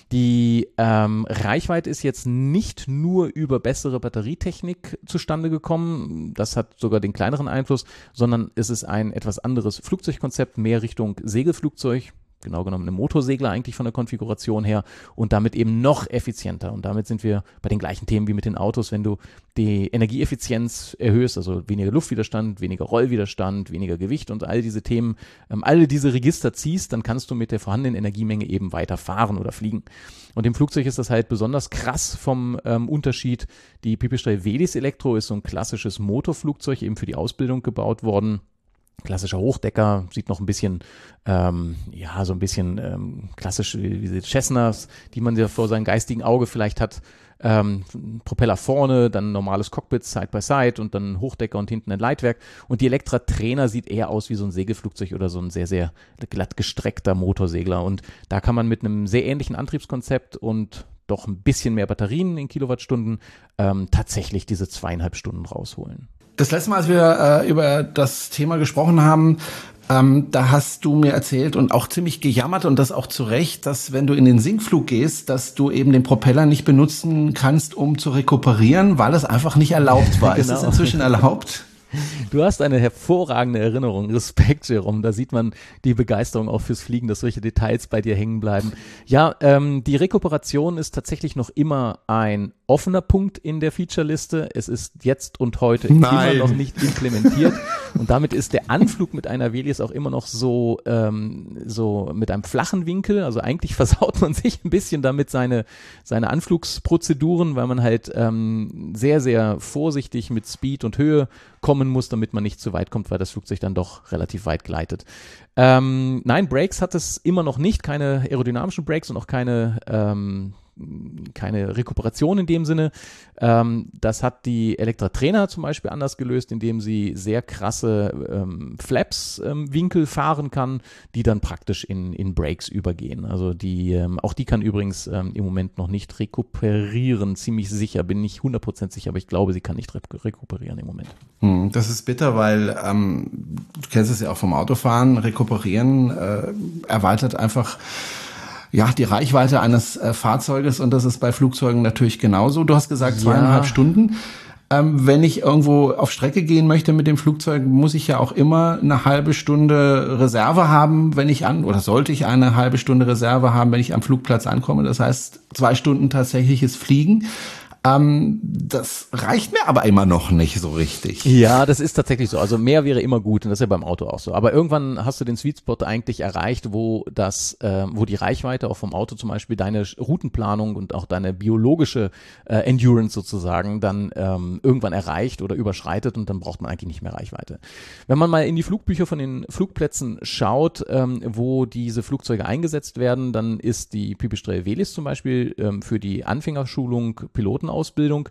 Die ähm, Reichweite ist jetzt nicht nur über bessere Batterietechnik zustande gekommen, das hat sogar den kleineren Einfluss, sondern es ist ein etwas anderes Flugzeugkonzept, mehr Richtung Segelflugzeug, genau genommen einem Motorsegler eigentlich von der Konfiguration her und damit eben noch effizienter. Und damit sind wir bei den gleichen Themen wie mit den Autos, wenn du die Energieeffizienz erhöhst, also weniger Luftwiderstand, weniger Rollwiderstand, weniger Gewicht und all diese Themen, ähm, alle diese Register ziehst, dann kannst du mit der vorhandenen Energiemenge eben weiter fahren oder fliegen. Und im Flugzeug ist das halt besonders krass vom ähm, Unterschied. Die Pipistrel Velis Elektro ist so ein klassisches Motorflugzeug, eben für die Ausbildung gebaut worden. Klassischer Hochdecker, sieht noch ein bisschen, ähm, ja, so ein bisschen ähm, klassisch wie diese Cessnas, die man ja vor seinem geistigen Auge vielleicht hat. Ähm, Propeller vorne, dann normales Cockpit Side by Side und dann Hochdecker und hinten ein Leitwerk. Und die Electra Trainer sieht eher aus wie so ein Segelflugzeug oder so ein sehr, sehr glatt gestreckter Motorsegler. Und da kann man mit einem sehr ähnlichen Antriebskonzept und doch ein bisschen mehr Batterien in Kilowattstunden ähm, tatsächlich diese zweieinhalb Stunden rausholen. Das letzte Mal, als wir äh, über das Thema gesprochen haben, ähm, da hast du mir erzählt und auch ziemlich gejammert und das auch zu Recht, dass wenn du in den Sinkflug gehst, dass du eben den Propeller nicht benutzen kannst, um zu rekuperieren, weil es einfach nicht erlaubt war. Genau. Ist es inzwischen erlaubt? Du hast eine hervorragende Erinnerung. Respekt, Jerome. Da sieht man die Begeisterung auch fürs Fliegen, dass solche Details bei dir hängen bleiben. Ja, ähm, die Rekuperation ist tatsächlich noch immer ein offener Punkt in der Featureliste. Es ist jetzt und heute Nein. immer noch nicht implementiert. Und damit ist der Anflug mit einer Velis auch immer noch so, ähm, so mit einem flachen Winkel. Also eigentlich versaut man sich ein bisschen damit seine, seine Anflugsprozeduren, weil man halt ähm, sehr, sehr vorsichtig mit Speed und Höhe kommen muss, damit man nicht zu weit kommt, weil das Flugzeug dann doch relativ weit gleitet. Ähm, nein, Brakes hat es immer noch nicht, keine aerodynamischen Brakes und auch keine ähm, keine Rekuperation in dem Sinne. Ähm, das hat die Electra Trainer zum Beispiel anders gelöst, indem sie sehr krasse ähm, Flaps-Winkel ähm, fahren kann, die dann praktisch in, in Brakes übergehen. Also die, ähm, auch die kann übrigens ähm, im Moment noch nicht rekuperieren, ziemlich sicher, bin nicht hundert Prozent sicher, aber ich glaube, sie kann nicht re- rekuperieren im Moment. Hm, das ist bitter, weil ähm, du kennst es ja auch vom Autofahren, rekuperieren äh, erweitert einfach ja, die Reichweite eines äh, Fahrzeuges und das ist bei Flugzeugen natürlich genauso. Du hast gesagt zweieinhalb Ja. Stunden. Ähm, wenn ich irgendwo auf Strecke gehen möchte mit dem Flugzeug, muss ich ja auch immer eine halbe Stunde Reserve haben, wenn ich an, oder sollte ich eine halbe Stunde Reserve haben, wenn ich am Flugplatz ankomme. Das heißt, zwei Stunden tatsächliches Fliegen. Ähm, das reicht mir aber immer noch nicht so richtig. Ja, das ist tatsächlich so. Also mehr wäre immer gut und das ist ja beim Auto auch so. Aber irgendwann hast du den Sweet Spot eigentlich erreicht, wo das, äh, wo die Reichweite auch vom Auto zum Beispiel deine Routenplanung und auch deine biologische äh, Endurance sozusagen dann ähm, irgendwann erreicht oder überschreitet und dann braucht man eigentlich nicht mehr Reichweite. Wenn man mal in die Flugbücher von den Flugplätzen schaut, ähm, wo diese Flugzeuge eingesetzt werden, dann ist die Pipistrel Velis zum Beispiel ähm, für die Anfängerschulung Piloten Ausbildung,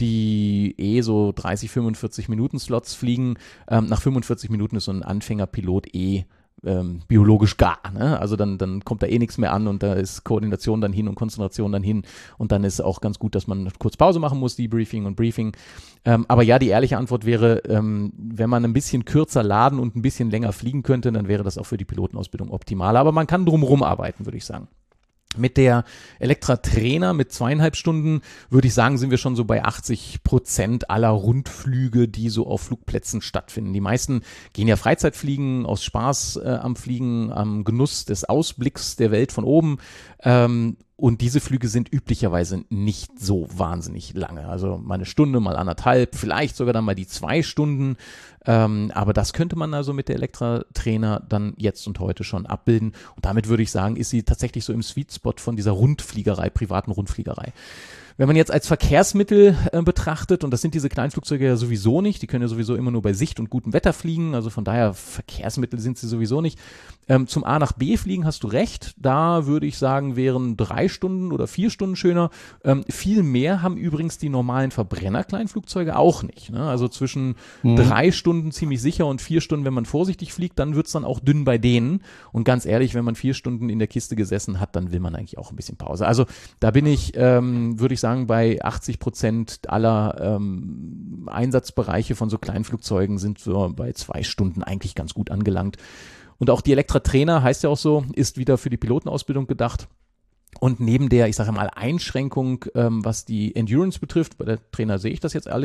die eh so dreißig, fünfundvierzig Minuten Slots fliegen. Ähm, nach fünfundvierzig Minuten ist so ein Anfängerpilot eh ähm, biologisch gar. Ne? Also dann, dann kommt da eh nichts mehr an und da ist Koordination dann hin und Konzentration dann hin und dann ist auch ganz gut, dass man kurz Pause machen muss, Debriefing und Briefing. Ähm, aber ja, die ehrliche Antwort wäre, ähm, wenn man ein bisschen kürzer laden und ein bisschen länger fliegen könnte, dann wäre das auch für die Pilotenausbildung optimaler. Aber man kann drumherum arbeiten, würde ich sagen. Mit der Electra Trainer mit zweieinhalb Stunden würde ich sagen, sind wir schon so bei achtzig Prozent aller Rundflüge, die so auf Flugplätzen stattfinden. Die meisten gehen ja Freizeitfliegen, aus Spaß äh, am Fliegen, am Genuss des Ausblicks der Welt von oben. Ähm, Und diese Flüge sind üblicherweise nicht so wahnsinnig lange. Also mal eine Stunde, mal anderthalb, vielleicht sogar dann mal die zwei Stunden. Ähm, aber das könnte man also mit der Electra Trainer dann jetzt und heute schon abbilden. Und damit würde ich sagen, ist sie tatsächlich so im Sweet Spot von dieser Rundfliegerei, privaten Rundfliegerei. Wenn man jetzt als Verkehrsmittel äh, betrachtet, und das sind diese Kleinflugzeuge ja sowieso nicht, die können ja sowieso immer nur bei Sicht und gutem Wetter fliegen, also von daher Verkehrsmittel sind sie sowieso nicht. Ähm, zum A nach B fliegen hast du recht, da würde ich sagen, wären drei Stunden oder vier Stunden schöner. Ähm, viel mehr haben übrigens die normalen Verbrenner-Kleinflugzeuge auch nicht. Ne? Also zwischen mhm. drei Stunden ziemlich sicher und vier Stunden, wenn man vorsichtig fliegt, dann wird's dann auch dünn bei denen. Und ganz ehrlich, wenn man vier Stunden in der Kiste gesessen hat, dann will man eigentlich auch ein bisschen Pause. Also da bin ich, ähm, würde ich sagen, bei achtzig Prozent aller ähm, Einsatzbereiche von so Kleinflugzeugen sind so bei zwei Stunden eigentlich ganz gut angelangt. Und auch die Electra Trainer, heißt ja auch so, ist wieder für die Pilotenausbildung gedacht. Und neben der, ich sage mal, Einschränkung, ähm, was die Endurance betrifft, bei der Trainer sehe ich das jetzt ehrlich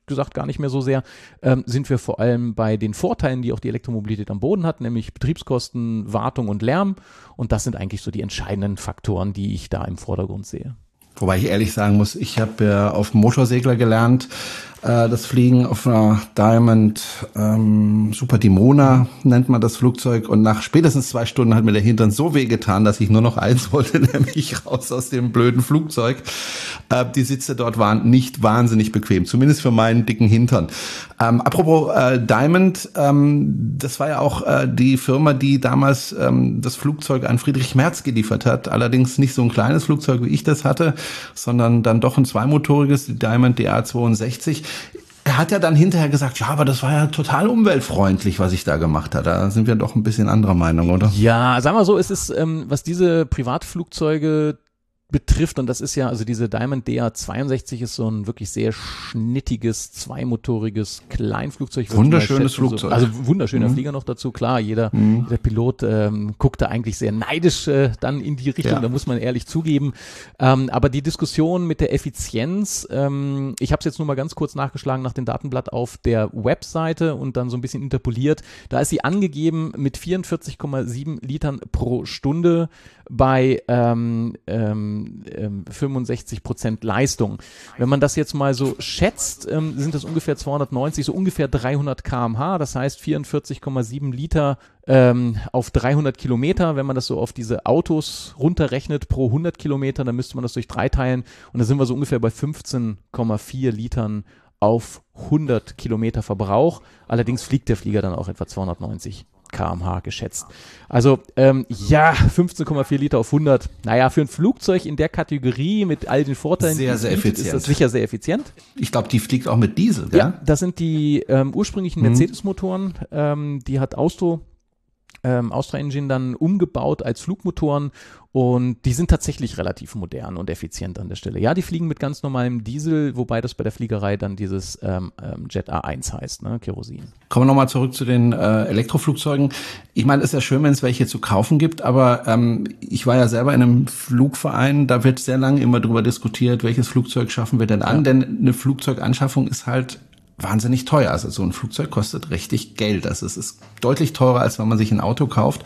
gesagt gar nicht mehr so sehr, ähm, sind wir vor allem bei den Vorteilen, die auch die Elektromobilität am Boden hat, nämlich Betriebskosten, Wartung und Lärm. Und das sind eigentlich so die entscheidenden Faktoren, die ich da im Vordergrund sehe. Wobei ich ehrlich sagen muss, ich habe ja auf dem Motorsegler gelernt, äh, das Fliegen auf einer Diamond ähm, Super Dimona nennt man das Flugzeug, und nach spätestens zwei Stunden hat mir der Hintern so weh getan, dass ich nur noch eins wollte, nämlich raus aus dem blöden Flugzeug. Äh, die Sitze dort waren nicht wahnsinnig bequem, zumindest für meinen dicken Hintern. Ähm, apropos äh, Diamond, ähm, das war ja auch äh, die Firma, die damals ähm, das Flugzeug an Friedrich Merz geliefert hat, allerdings nicht so ein kleines Flugzeug, wie ich das hatte, sondern dann doch ein zweimotoriges, die Diamond D A zweiundsechzig. Er hat ja dann hinterher gesagt, ja, aber das war ja total umweltfreundlich, was ich da gemacht habe. Da sind wir doch ein bisschen anderer Meinung, oder? Ja, sagen wir so, es ist, ähm, was diese Privatflugzeuge betrifft, und das ist ja, also diese Diamond D A zweiundsechzig ist so ein wirklich sehr schnittiges, zweimotoriges Kleinflugzeug. Wunderschönes Flugzeug. So, also wunderschöner mhm. Flieger noch dazu, klar, jeder, mhm. jeder Pilot ähm, guckt da eigentlich sehr neidisch äh, dann in die Richtung, ja. Da muss man ehrlich zugeben. Ähm, aber die Diskussion mit der Effizienz, ähm, ich habe es jetzt nur mal ganz kurz nachgeschlagen nach dem Datenblatt auf der Webseite und dann so ein bisschen interpoliert, da ist sie angegeben mit vierundvierzig Komma sieben Litern pro Stunde bei ähm, ähm, ähm, fünfundsechzig Prozent Leistung. Wenn man das jetzt mal so schätzt, ähm, sind das ungefähr zweihundertneunzig, so ungefähr dreihundert Kilometer pro Stunde, das heißt vierundvierzig Komma sieben Liter ähm, auf dreihundert Kilometer. Wenn man das so auf diese Autos runterrechnet pro hundert Kilometer, dann müsste man das durch drei teilen und da sind wir so ungefähr bei fünfzehn Komma vier Litern auf hundert Kilometer Verbrauch. Allerdings fliegt der Flieger dann auch etwa zweihundertneunzig Kilometer pro Stunde geschätzt. Also ähm, ja, fünfzehn Komma vier Liter auf hundert. Naja, für ein Flugzeug in der Kategorie mit all den Vorteilen, sehr, die sehr bietet, effizient. ist das sicher sehr effizient. Ich glaube, die fliegt auch mit Diesel, gell? Ja, das sind die ähm, ursprünglichen Mhm. Mercedes-Motoren. Ähm, die hat Austro Ähm, Austria Engine dann umgebaut als Flugmotoren und die sind tatsächlich relativ modern und effizient an der Stelle. Ja, die fliegen mit ganz normalem Diesel, wobei das bei der Fliegerei dann dieses ähm, ähm, Jet A eins heißt, ne, Kerosin. Kommen wir nochmal zurück zu den äh, Elektroflugzeugen. Ich meine, es ist ja schön, wenn es welche zu kaufen gibt, aber ähm, ich war ja selber in einem Flugverein, da wird sehr lange immer drüber diskutiert, welches Flugzeug schaffen wir denn an, ja. Denn eine Flugzeuganschaffung ist halt wahnsinnig teuer. Also so ein Flugzeug kostet richtig Geld. Also es ist deutlich teurer, als wenn man sich ein Auto kauft.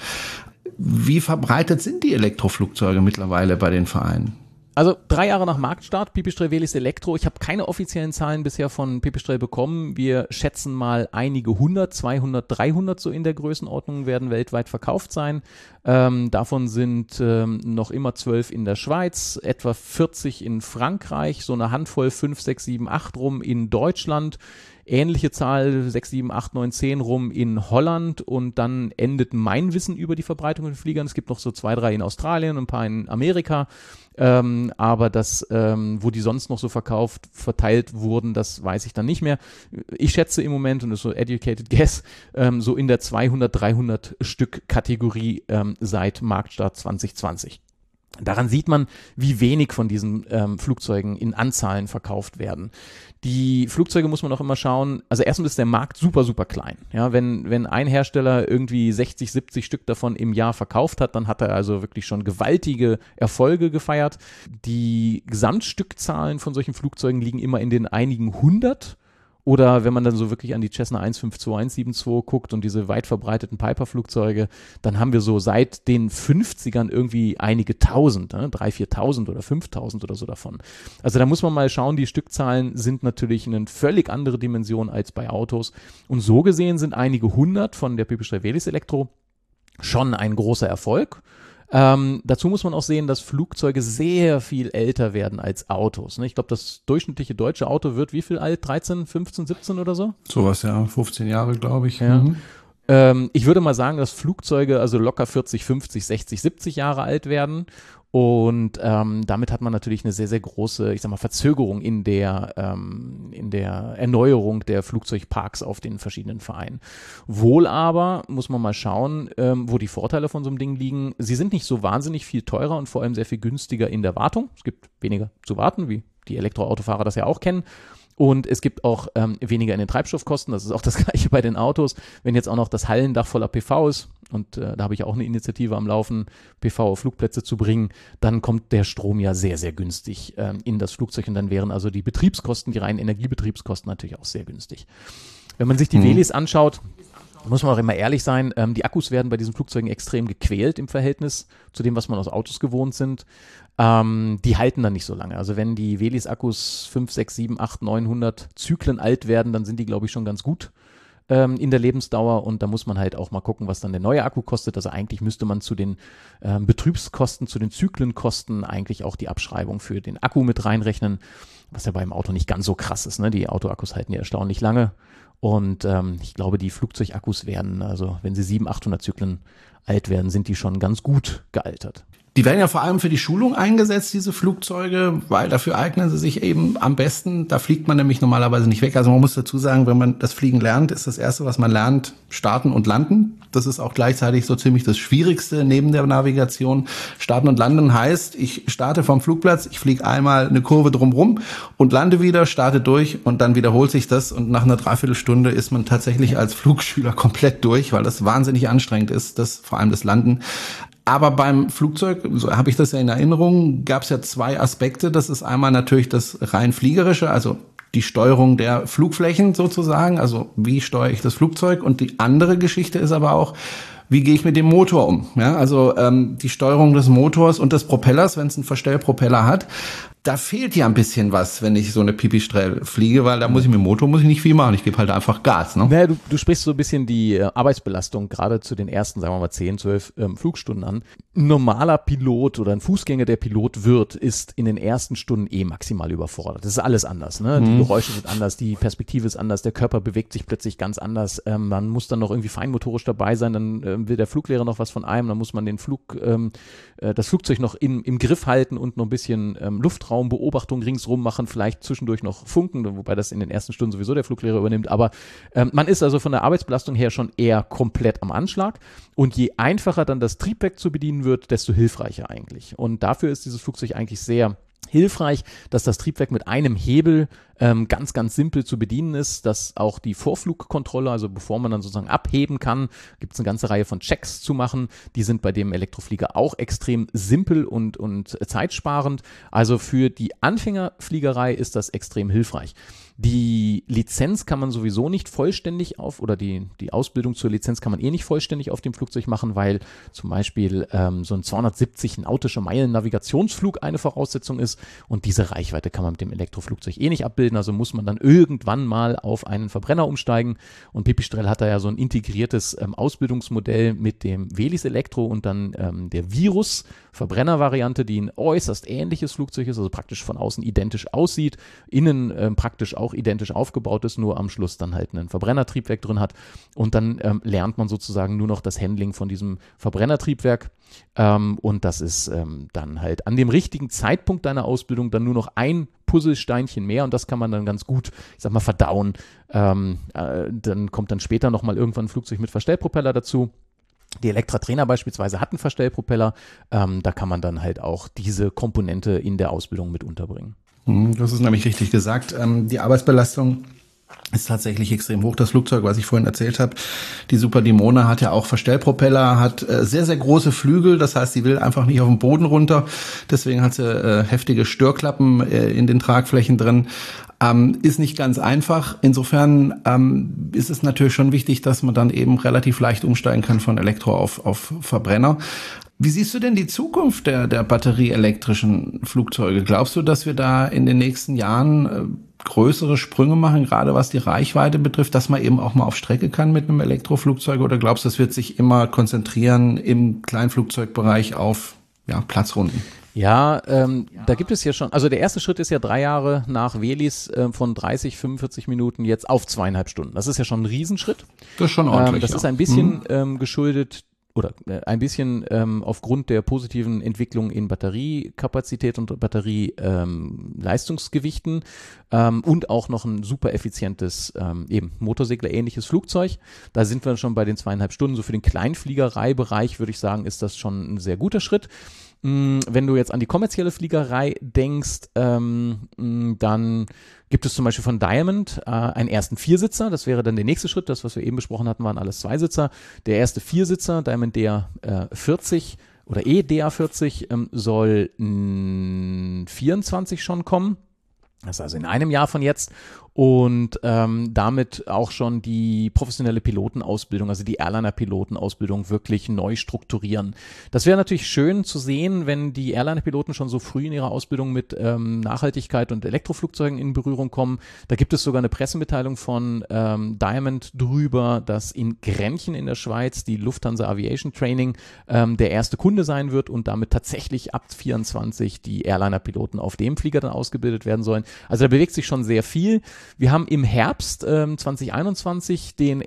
Wie verbreitet sind die Elektroflugzeuge mittlerweile bei den Vereinen? Also drei Jahre nach Marktstart, Pipistrel Velis Elektro. Ich habe keine offiziellen Zahlen bisher von Pipistrel bekommen. Wir schätzen mal einige hundert, zweihundert, dreihundert so in der Größenordnung werden weltweit verkauft sein. Ähm, davon sind ähm, noch immer zwölf in der Schweiz, etwa vierzig in Frankreich, so eine Handvoll fünf, sechs, sieben, acht rum in Deutschland. Ähnliche Zahl, sechs, sieben, acht, neun, zehn rum in Holland und dann endet mein Wissen über die Verbreitung von Fliegern. Es gibt noch so zwei, drei in Australien, ein paar in Amerika, ähm, aber das, ähm, wo die sonst noch so verkauft, verteilt wurden, das weiß ich dann nicht mehr. Ich schätze im Moment, und das ist so educated guess, ähm, so in der zweihundert, dreihundert Stück Kategorie ähm, seit Marktstart zwanzig zwanzig. Daran sieht man, wie wenig von diesen ähm, Flugzeugen in Anzahlen verkauft werden. Die Flugzeuge muss man auch immer schauen, also erstmal ist der Markt super, super klein. Ja, wenn, wenn ein Hersteller irgendwie sechzig, siebzig Stück davon im Jahr verkauft hat, dann hat er also wirklich schon gewaltige Erfolge gefeiert. Die Gesamtstückzahlen von solchen Flugzeugen liegen immer in den einigen hundert. Oder wenn man dann so wirklich an die Cessna eins fünf zwei, eins sieben zwei guckt und diese weit verbreiteten Piper-Flugzeuge, dann haben wir so seit den fünfzigern irgendwie einige tausend, ne? drei, viertausend oder fünftausend oder so davon. Also da muss man mal schauen, die Stückzahlen sind natürlich eine völlig andere Dimension als bei Autos. Und so gesehen sind einige hundert von der Pipistrel Velis Elektro schon ein großer Erfolg. Ähm, dazu muss man auch sehen, dass Flugzeuge sehr viel älter werden als Autos. Ne? Ich glaube, das durchschnittliche deutsche Auto wird wie viel alt? dreizehn, fünfzehn, siebzehn oder so? Sowas, ja. fünfzehn Jahre, glaube ich. Ja. Mhm. Ähm, ich würde mal sagen, dass Flugzeuge also locker vierzig, fünfzig, sechzig, siebzig Jahre alt werden. Und ähm, damit hat man natürlich eine sehr, sehr große, ich sag mal, Verzögerung in der, ähm, in der Erneuerung der Flugzeugparks auf den verschiedenen Vereinen. Wohl aber muss man mal schauen, ähm, wo die Vorteile von so einem Ding liegen. Sie sind nicht so wahnsinnig viel teurer und vor allem sehr viel günstiger in der Wartung. Es gibt weniger zu warten, wie die Elektroautofahrer das ja auch kennen. Und es gibt auch ähm, weniger in den Treibstoffkosten. Das ist auch das Gleiche bei den Autos. Wenn jetzt auch noch das Hallendach voller P V ist, und äh, da habe ich auch eine Initiative am Laufen, P V auf Flugplätze zu bringen, dann kommt der Strom ja sehr, sehr günstig ähm, in das Flugzeug und dann wären also die Betriebskosten, die reinen Energiebetriebskosten natürlich auch sehr günstig. Wenn man sich die mhm. Velis anschaut, muss man auch immer ehrlich sein, ähm, die Akkus werden bei diesen Flugzeugen extrem gequält im Verhältnis zu dem, was man aus Autos gewohnt sind. Ähm, die halten dann nicht so lange. Also wenn die Velis-Akkus fünf, sechs, sieben, acht, neunhundert Zyklen alt werden, dann sind die, glaube ich, schon ganz gut ähm, in der Lebensdauer und da muss man halt auch mal gucken, was dann der neue Akku kostet. Also eigentlich müsste man zu den ähm, Betriebskosten, zu den Zyklenkosten eigentlich auch die Abschreibung für den Akku mit reinrechnen, was ja beim Auto nicht ganz so krass ist, ne? Die Autoakkus halten ja erstaunlich lange. Und ähm, ich glaube, die Flugzeugakkus werden, also wenn sie siebenhundert, achthundert Zyklen alt werden, sind die schon ganz gut gealtert. Die werden ja vor allem für die Schulung eingesetzt, diese Flugzeuge, weil dafür eignen sie sich eben am besten. Da fliegt man nämlich normalerweise nicht weg. Also man muss dazu sagen, wenn man das Fliegen lernt, ist das Erste, was man lernt, starten und landen. Das ist auch gleichzeitig so ziemlich das Schwierigste neben der Navigation. Starten und landen heißt, ich starte vom Flugplatz, ich fliege einmal eine Kurve drumrum und lande wieder, starte durch und dann wiederholt sich das. Und nach einer Dreiviertelstunde ist man tatsächlich als Flugschüler komplett durch, weil das wahnsinnig anstrengend ist, das vor allem das Landen. Aber beim Flugzeug, so habe ich das ja in Erinnerung, gab es ja zwei Aspekte. Das ist einmal natürlich das rein fliegerische, also die Steuerung der Flugflächen sozusagen, also wie steuere ich das Flugzeug. Und die andere Geschichte ist aber auch, wie gehe ich mit dem Motor um? Ja, also ähm, die Steuerung des Motors und des Propellers, wenn es einen Verstellpropeller hat. Da fehlt ja ein bisschen was, wenn ich so eine Pipistrel fliege, weil da muss ich mit dem Motor muss ich nicht viel machen. Ich gebe halt einfach Gas. Ne? Naja, du, du sprichst so ein bisschen die äh, Arbeitsbelastung gerade zu den ersten, sagen wir mal, zehn, zwölf ähm, Flugstunden an. Ein normaler Pilot oder ein Fußgänger, der Pilot wird, ist in den ersten Stunden eh maximal überfordert. Das ist alles anders. Ne? Die mhm. Geräusche sind anders, die Perspektive ist anders, der Körper bewegt sich plötzlich ganz anders. Ähm, man muss dann noch irgendwie feinmotorisch dabei sein, dann ähm, will der Fluglehrer noch was von einem, dann muss man den Flug, ähm, äh, das Flugzeug noch in, im Griff halten und noch ein bisschen ähm, Luft Beobachtung ringsrum machen, vielleicht zwischendurch noch funken, wobei das in den ersten Stunden sowieso der Fluglehrer übernimmt, aber ähm, man ist also von der Arbeitsbelastung her schon eher komplett am Anschlag und je einfacher dann das Triebwerk zu bedienen wird, desto hilfreicher eigentlich und dafür ist dieses Flugzeug eigentlich sehr hilfreich, dass das Triebwerk mit einem Hebel ähm, ganz, ganz simpel zu bedienen ist, dass auch die Vorflugkontrolle, also bevor man dann sozusagen abheben kann, gibt es eine ganze Reihe von Checks zu machen. Die sind bei dem Elektroflieger auch extrem simpel und, und zeitsparend. Also für die Anfängerfliegerei ist das extrem hilfreich. Die Lizenz kann man sowieso nicht vollständig auf, oder die, die Ausbildung zur Lizenz kann man eh nicht vollständig auf dem Flugzeug machen, weil zum Beispiel ähm, so ein zweihundertsiebzig nautische Meilen Navigationsflug eine Voraussetzung ist und diese Reichweite kann man mit dem Elektroflugzeug eh nicht abbilden, also muss man dann irgendwann mal auf einen Verbrenner umsteigen und Pipistrel hat da ja so ein integriertes ähm, Ausbildungsmodell mit dem Velis Elektro und dann ähm, der Virus Verbrennervariante, die ein äußerst ähnliches Flugzeug ist, also praktisch von außen identisch aussieht, innen ähm, praktisch auch identisch aufgebaut ist, nur am Schluss dann halt ein Verbrennertriebwerk drin hat und dann ähm, lernt man sozusagen nur noch das Handling von diesem Verbrennertriebwerk ähm, und das ist ähm, dann halt an dem richtigen Zeitpunkt deiner Ausbildung dann nur noch ein Puzzlesteinchen mehr und das kann man dann ganz gut, ich sag mal, verdauen. Ähm, äh, dann kommt dann später nochmal irgendwann ein Flugzeug mit Verstellpropeller dazu. Die Electra Trainer beispielsweise hat einen Verstellpropeller, ähm, da kann man dann halt auch diese Komponente in der Ausbildung mit unterbringen. Das ist nämlich richtig gesagt. Ähm, die Arbeitsbelastung ist tatsächlich extrem hoch. Das Flugzeug, was ich vorhin erzählt habe, die Super Dimona hat ja auch Verstellpropeller, hat äh, sehr, sehr große Flügel. Das heißt, sie will einfach nicht auf den Boden runter. Deswegen hat sie äh, heftige Störklappen äh, in den Tragflächen drin. Ähm, ist nicht ganz einfach. Insofern ähm, ist es natürlich schon wichtig, dass man dann eben relativ leicht umsteigen kann von Elektro auf, auf Verbrenner. Wie siehst du denn die Zukunft der, der batterieelektrischen Flugzeuge? Glaubst du, dass wir da in den nächsten Jahren äh, größere Sprünge machen, gerade was die Reichweite betrifft, dass man eben auch mal auf Strecke kann mit einem Elektroflugzeug? Oder glaubst du, das wird sich immer konzentrieren im Kleinflugzeugbereich auf ja, Platzrunden? Ja, ähm, ja, da gibt es ja schon, also der erste Schritt ist ja drei Jahre nach Velis äh, von dreißig, fünfundvierzig Minuten jetzt auf zweieinhalb Stunden. Das ist ja schon ein Riesenschritt. Das ist schon ordentlich. Ähm, das ja. ist ein bisschen mhm. ähm, geschuldet oder äh, ein bisschen ähm, aufgrund der positiven Entwicklung in Batteriekapazität und Batterieleistungsgewichten ähm, und auch noch ein super effizientes ähm, eben Motorsegler-ähnliches Flugzeug. Da sind wir schon bei den zweieinhalb Stunden. So für den Kleinfliegereibereich würde ich sagen, ist das schon ein sehr guter Schritt. Wenn du jetzt an die kommerzielle Fliegerei denkst, ähm, dann gibt es zum Beispiel von Diamond äh, einen ersten Viersitzer. Das wäre dann der nächste Schritt. Das, was wir eben besprochen hatten, waren alles Zweisitzer. Der erste Viersitzer, Diamond D A vierzig oder E D A vierzig, ähm, soll mh, vierundzwanzig schon kommen. Das ist also in einem Jahr von jetzt. Und ähm, damit auch schon die professionelle Pilotenausbildung, also die Airliner-Pilotenausbildung wirklich neu strukturieren. Das wäre natürlich schön zu sehen, wenn die Airliner-Piloten schon so früh in ihrer Ausbildung mit ähm, Nachhaltigkeit und Elektroflugzeugen in Berührung kommen. Da gibt es sogar eine Pressemitteilung von ähm, Diamond drüber, dass in Grenchen in der Schweiz die Lufthansa Aviation Training ähm, der erste Kunde sein wird und damit tatsächlich ab vierundzwanzig die Airliner-Piloten auf dem Flieger dann ausgebildet werden sollen. Also da bewegt sich schon sehr viel. Wir haben im Herbst ähm, zwanzig einundzwanzig den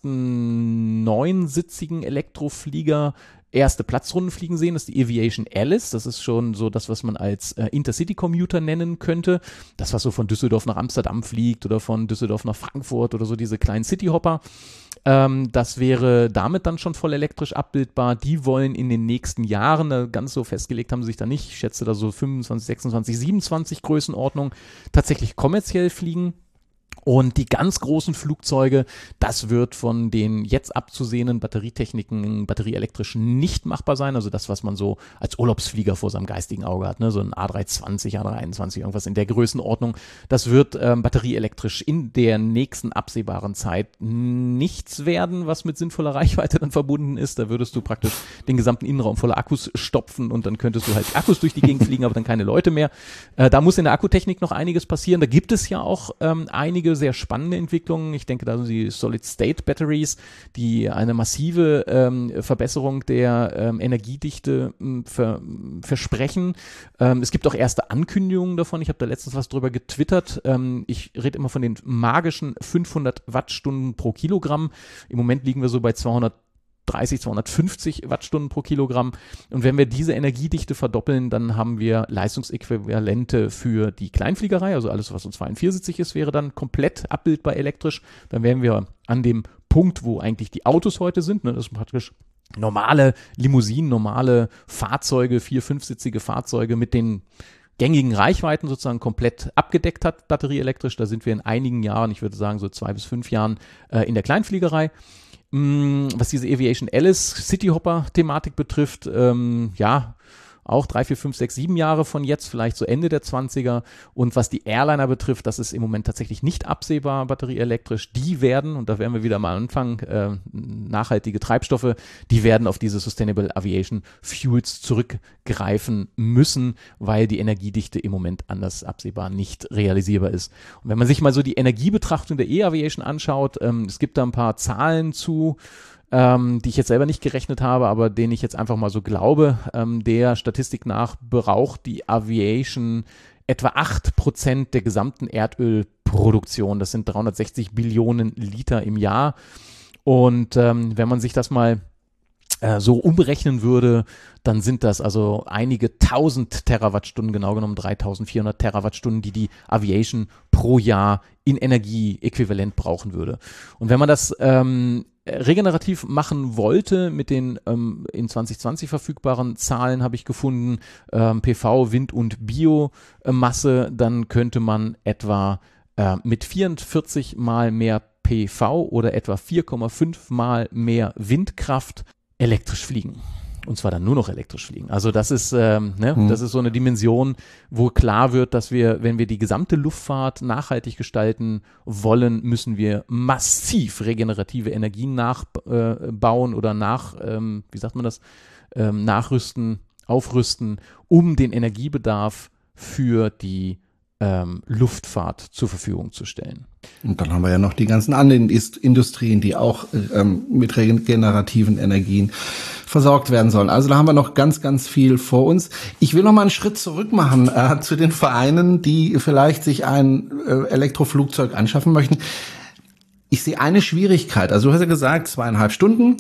ersten neunsitzigen Elektroflieger erste Platzrunden fliegen sehen. Das ist die Aviation Alice. Das ist schon so das, was man als äh, Intercity-Commuter nennen könnte. Das, was so von Düsseldorf nach Amsterdam fliegt oder von Düsseldorf nach Frankfurt oder so diese kleinen Cityhopper. Ähm, das wäre damit dann schon voll elektrisch abbildbar. Die wollen in den nächsten Jahren, äh, ganz so festgelegt haben sie sich da nicht, ich schätze da so fünfundzwanzig, sechsundzwanzig, siebenundzwanzig Größenordnung, tatsächlich kommerziell fliegen. Und die ganz großen Flugzeuge, das wird von den jetzt abzusehenden Batterietechniken batterieelektrisch nicht machbar sein. Also das, was man so als Urlaubsflieger vor seinem geistigen Auge hat, ne? So ein A drei zwanzig, A drei einundzwanzig, irgendwas in der Größenordnung. Das wird ähm, batterieelektrisch in der nächsten absehbaren Zeit nichts werden, was mit sinnvoller Reichweite dann verbunden ist. Da würdest du praktisch den gesamten Innenraum voller Akkus stopfen und dann könntest du halt Akkus durch die Gegend fliegen, aber dann keine Leute mehr. Äh, da muss in der Akkutechnik noch einiges passieren. Da gibt es ja auch ähm, einige sehr spannende Entwicklungen. Ich denke, da sind die Solid-State-Batteries, die eine massive ähm, Verbesserung der ähm, Energiedichte ähm, ver, versprechen. Ähm, es gibt auch erste Ankündigungen davon. Ich habe da letztens was drüber getwittert. Ähm, ich rede immer von den magischen fünfhundert Wattstunden pro Kilogramm. Im Moment liegen wir so bei zweihundertdreißig, zweihundertfünfzig Wattstunden pro Kilogramm. Und wenn wir diese Energiedichte verdoppeln, dann haben wir Leistungsäquivalente für die Kleinfliegerei, also alles, was so zwei- und viersitzig ist, wäre dann komplett abbildbar elektrisch. Dann wären wir an dem Punkt, wo eigentlich die Autos heute sind. Ne? Das ist praktisch normale Limousinen, normale Fahrzeuge, vier-, fünfsitzige Fahrzeuge mit den gängigen Reichweiten sozusagen komplett abgedeckt hat, batterieelektrisch. Da sind wir in einigen Jahren, ich würde sagen so zwei bis fünf Jahren äh, in der Kleinfliegerei. Was diese Aviation Alice Cityhopper-Thematik betrifft, ähm, ja, auch drei, vier, fünf, sechs, sieben Jahre von jetzt, vielleicht so Ende der zwanziger. Und was die Airliner betrifft, das ist im Moment tatsächlich nicht absehbar batterieelektrisch. Die werden, und da werden wir wieder mal anfangen, äh, nachhaltige Treibstoffe, die werden auf diese Sustainable Aviation Fuels zurückgreifen müssen, weil die Energiedichte im Moment anders absehbar nicht realisierbar ist. Und wenn man sich mal so die Energiebetrachtung der E-Aviation anschaut, ähm, es gibt da ein paar Zahlen zu, Ähm, die ich jetzt selber nicht gerechnet habe, aber denen ich jetzt einfach mal so glaube. Ähm, der Statistik nach braucht die Aviation etwa acht Prozent der gesamten Erdölproduktion. Das sind dreihundertsechzig Billionen Liter im Jahr. Und ähm, wenn man sich das mal äh, so umrechnen würde, dann sind das also einige tausend Terawattstunden, genau genommen dreitausendvierhundert Terawattstunden, die die Aviation pro Jahr in Energieäquivalent brauchen würde. Und wenn man das ähm, regenerativ machen wollte mit den ähm, in zwanzig zwanzig verfügbaren Zahlen, habe ich gefunden, ähm, P V, Wind- und Biomasse, dann könnte man etwa äh, mit vierundvierzig mal mehr P V oder etwa vier Komma fünf mal mehr Windkraft elektrisch fliegen. Und zwar dann nur noch elektrisch fliegen. Also das ist, ähm, ne, mhm. das ist so eine Dimension, wo klar wird, dass wir, wenn wir die gesamte Luftfahrt nachhaltig gestalten wollen, müssen wir massiv regenerative Energien nachbauen äh, oder nach, ähm, wie sagt man das, ähm, nachrüsten, aufrüsten, um den Energiebedarf für die ähm, Luftfahrt zur Verfügung zu stellen. Und dann haben wir ja noch die ganzen anderen Industrien, die auch ähm, mit regenerativen Energien versorgt werden sollen. Also da haben wir noch ganz, ganz viel vor uns. Ich will noch mal einen Schritt zurück machen äh, zu den Vereinen, die vielleicht sich ein äh, Elektroflugzeug anschaffen möchten. Ich sehe eine Schwierigkeit. Also du hast ja gesagt, zweieinhalb Stunden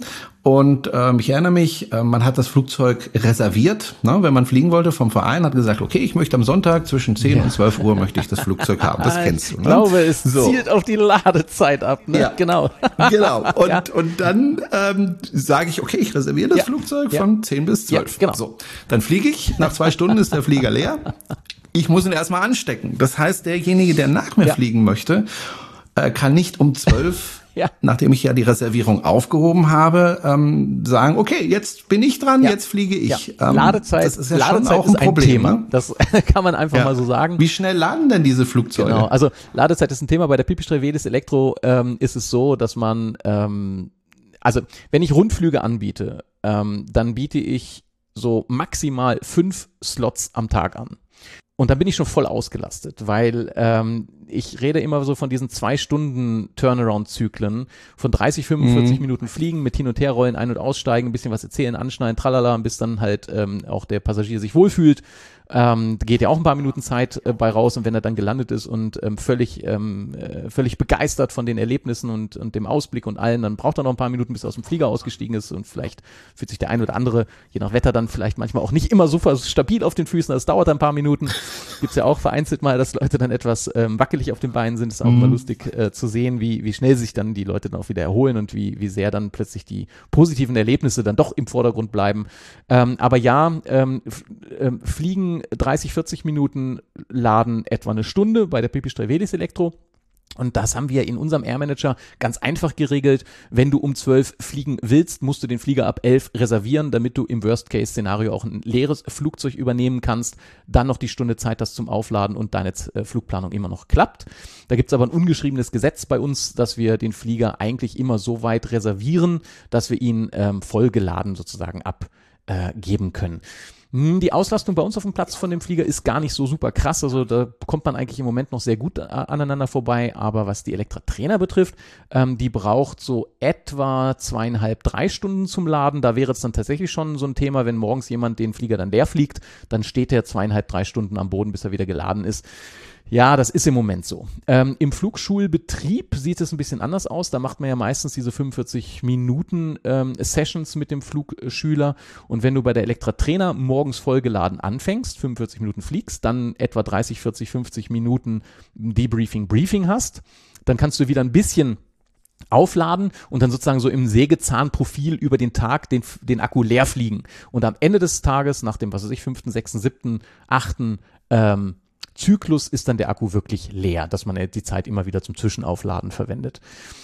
Und ähm, ich erinnere mich, äh, man hat das Flugzeug reserviert, ne, wenn man fliegen wollte vom Verein, hat gesagt, okay, ich möchte am Sonntag zwischen zehn ja. und zwölf Uhr möchte ich das Flugzeug haben. Das kennst du. Ne? Ich glaube, es so. zielt auf die Ladezeit ab. Ne? Ja, genau. Genau. Und, ja. und dann ähm, sage ich, okay, ich reserviere das ja. Flugzeug ja. von zehn bis zwölf. Ja, genau. So, dann fliege ich, nach zwei Stunden ist der Flieger leer. Ich muss ihn erstmal anstecken. Das heißt, derjenige, der nach mir ja. fliegen möchte, äh, kann nicht um zwölf Ja. nachdem ich ja die Reservierung aufgehoben habe, ähm, sagen, okay, jetzt bin ich dran, ja. jetzt fliege ich. Ja. Ähm, Ladezeit, das ist ja Ladezeit schon auch ein, ist ein Problem. Thema. Ne? Das kann man einfach ja. mal so sagen. Wie schnell laden denn diese Flugzeuge? Genau, also Ladezeit ist ein Thema. Bei der Pipistrel Velis Elektro ähm, ist es so, dass man, ähm, also wenn ich Rundflüge anbiete, ähm, dann biete ich so maximal fünf Slots am Tag an. Und dann bin ich schon voll ausgelastet, weil ähm, ich rede immer so von diesen zwei Stunden Turnaround-Zyklen von dreißig, fünfundvierzig mhm. Minuten fliegen, mit Hin- und Herrollen, ein- und aussteigen, ein bisschen was erzählen, anschneiden, tralala, bis dann halt ähm, auch der Passagier sich wohlfühlt. Ähm, geht ja auch ein paar Minuten Zeit äh, bei raus, und wenn er dann gelandet ist und ähm, völlig ähm, äh, völlig begeistert von den Erlebnissen und, und dem Ausblick und allen, dann braucht er noch ein paar Minuten, bis er aus dem Flieger ausgestiegen ist, und vielleicht fühlt sich der ein oder andere, je nach Wetter, dann vielleicht manchmal auch nicht immer super stabil auf den Füßen, das dauert ein paar Minuten. Gibt's ja auch vereinzelt mal, dass Leute dann etwas ähm, wackelig auf den Beinen sind. Ist auch mhm. immer lustig äh, zu sehen, wie wie schnell sich dann die Leute dann auch wieder erholen und wie wie sehr dann plötzlich die positiven Erlebnisse dann doch im Vordergrund bleiben. Ähm, aber ja, ähm, f- ähm, Fliegen dreißig, vierzig Minuten, laden etwa eine Stunde bei der Pipistrel Velis Elektro. Und das haben wir in unserem Air Manager ganz einfach geregelt. Wenn du um zwölf fliegen willst, musst du den Flieger ab elf reservieren, damit du im Worst-Case-Szenario auch ein leeres Flugzeug übernehmen kannst. Dann noch die Stunde Zeit hast zum Aufladen und deine äh, Flugplanung immer noch klappt. Da gibt's aber ein ungeschriebenes Gesetz bei uns, dass wir den Flieger eigentlich immer so weit reservieren, dass wir ihn ähm, vollgeladen sozusagen abgeben äh, können. Die Auslastung bei uns auf dem Platz von dem Flieger ist gar nicht so super krass, also da kommt man eigentlich im Moment noch sehr gut aneinander vorbei, aber was die Electra Trainer betrifft, ähm, die braucht so etwa zweieinhalb, drei Stunden zum Laden. Da wäre es dann tatsächlich schon so ein Thema, wenn morgens jemand den Flieger dann leer fliegt, dann steht er zweieinhalb, drei Stunden am Boden, bis er wieder geladen ist. Ja, das ist im Moment so. Ähm, im Flugschulbetrieb sieht es ein bisschen anders aus. Da macht man ja meistens diese fünfundvierzig Minuten ähm, Sessions mit dem Flugschüler. Und wenn du bei der Electra Trainer morgens vollgeladen anfängst, fünfundvierzig Minuten fliegst, dann etwa dreißig, vierzig, fünfzig Minuten Debriefing, Briefing hast, dann kannst du wieder ein bisschen aufladen und dann sozusagen so im Sägezahnprofil über den Tag den, den Akku leer fliegen. Und am Ende des Tages, nach dem, was weiß ich, fünften, sechsten, siebten, achten ähm, Zyklus ist dann der Akku wirklich leer, dass man die Zeit immer wieder zum Zwischenaufladen verwendet.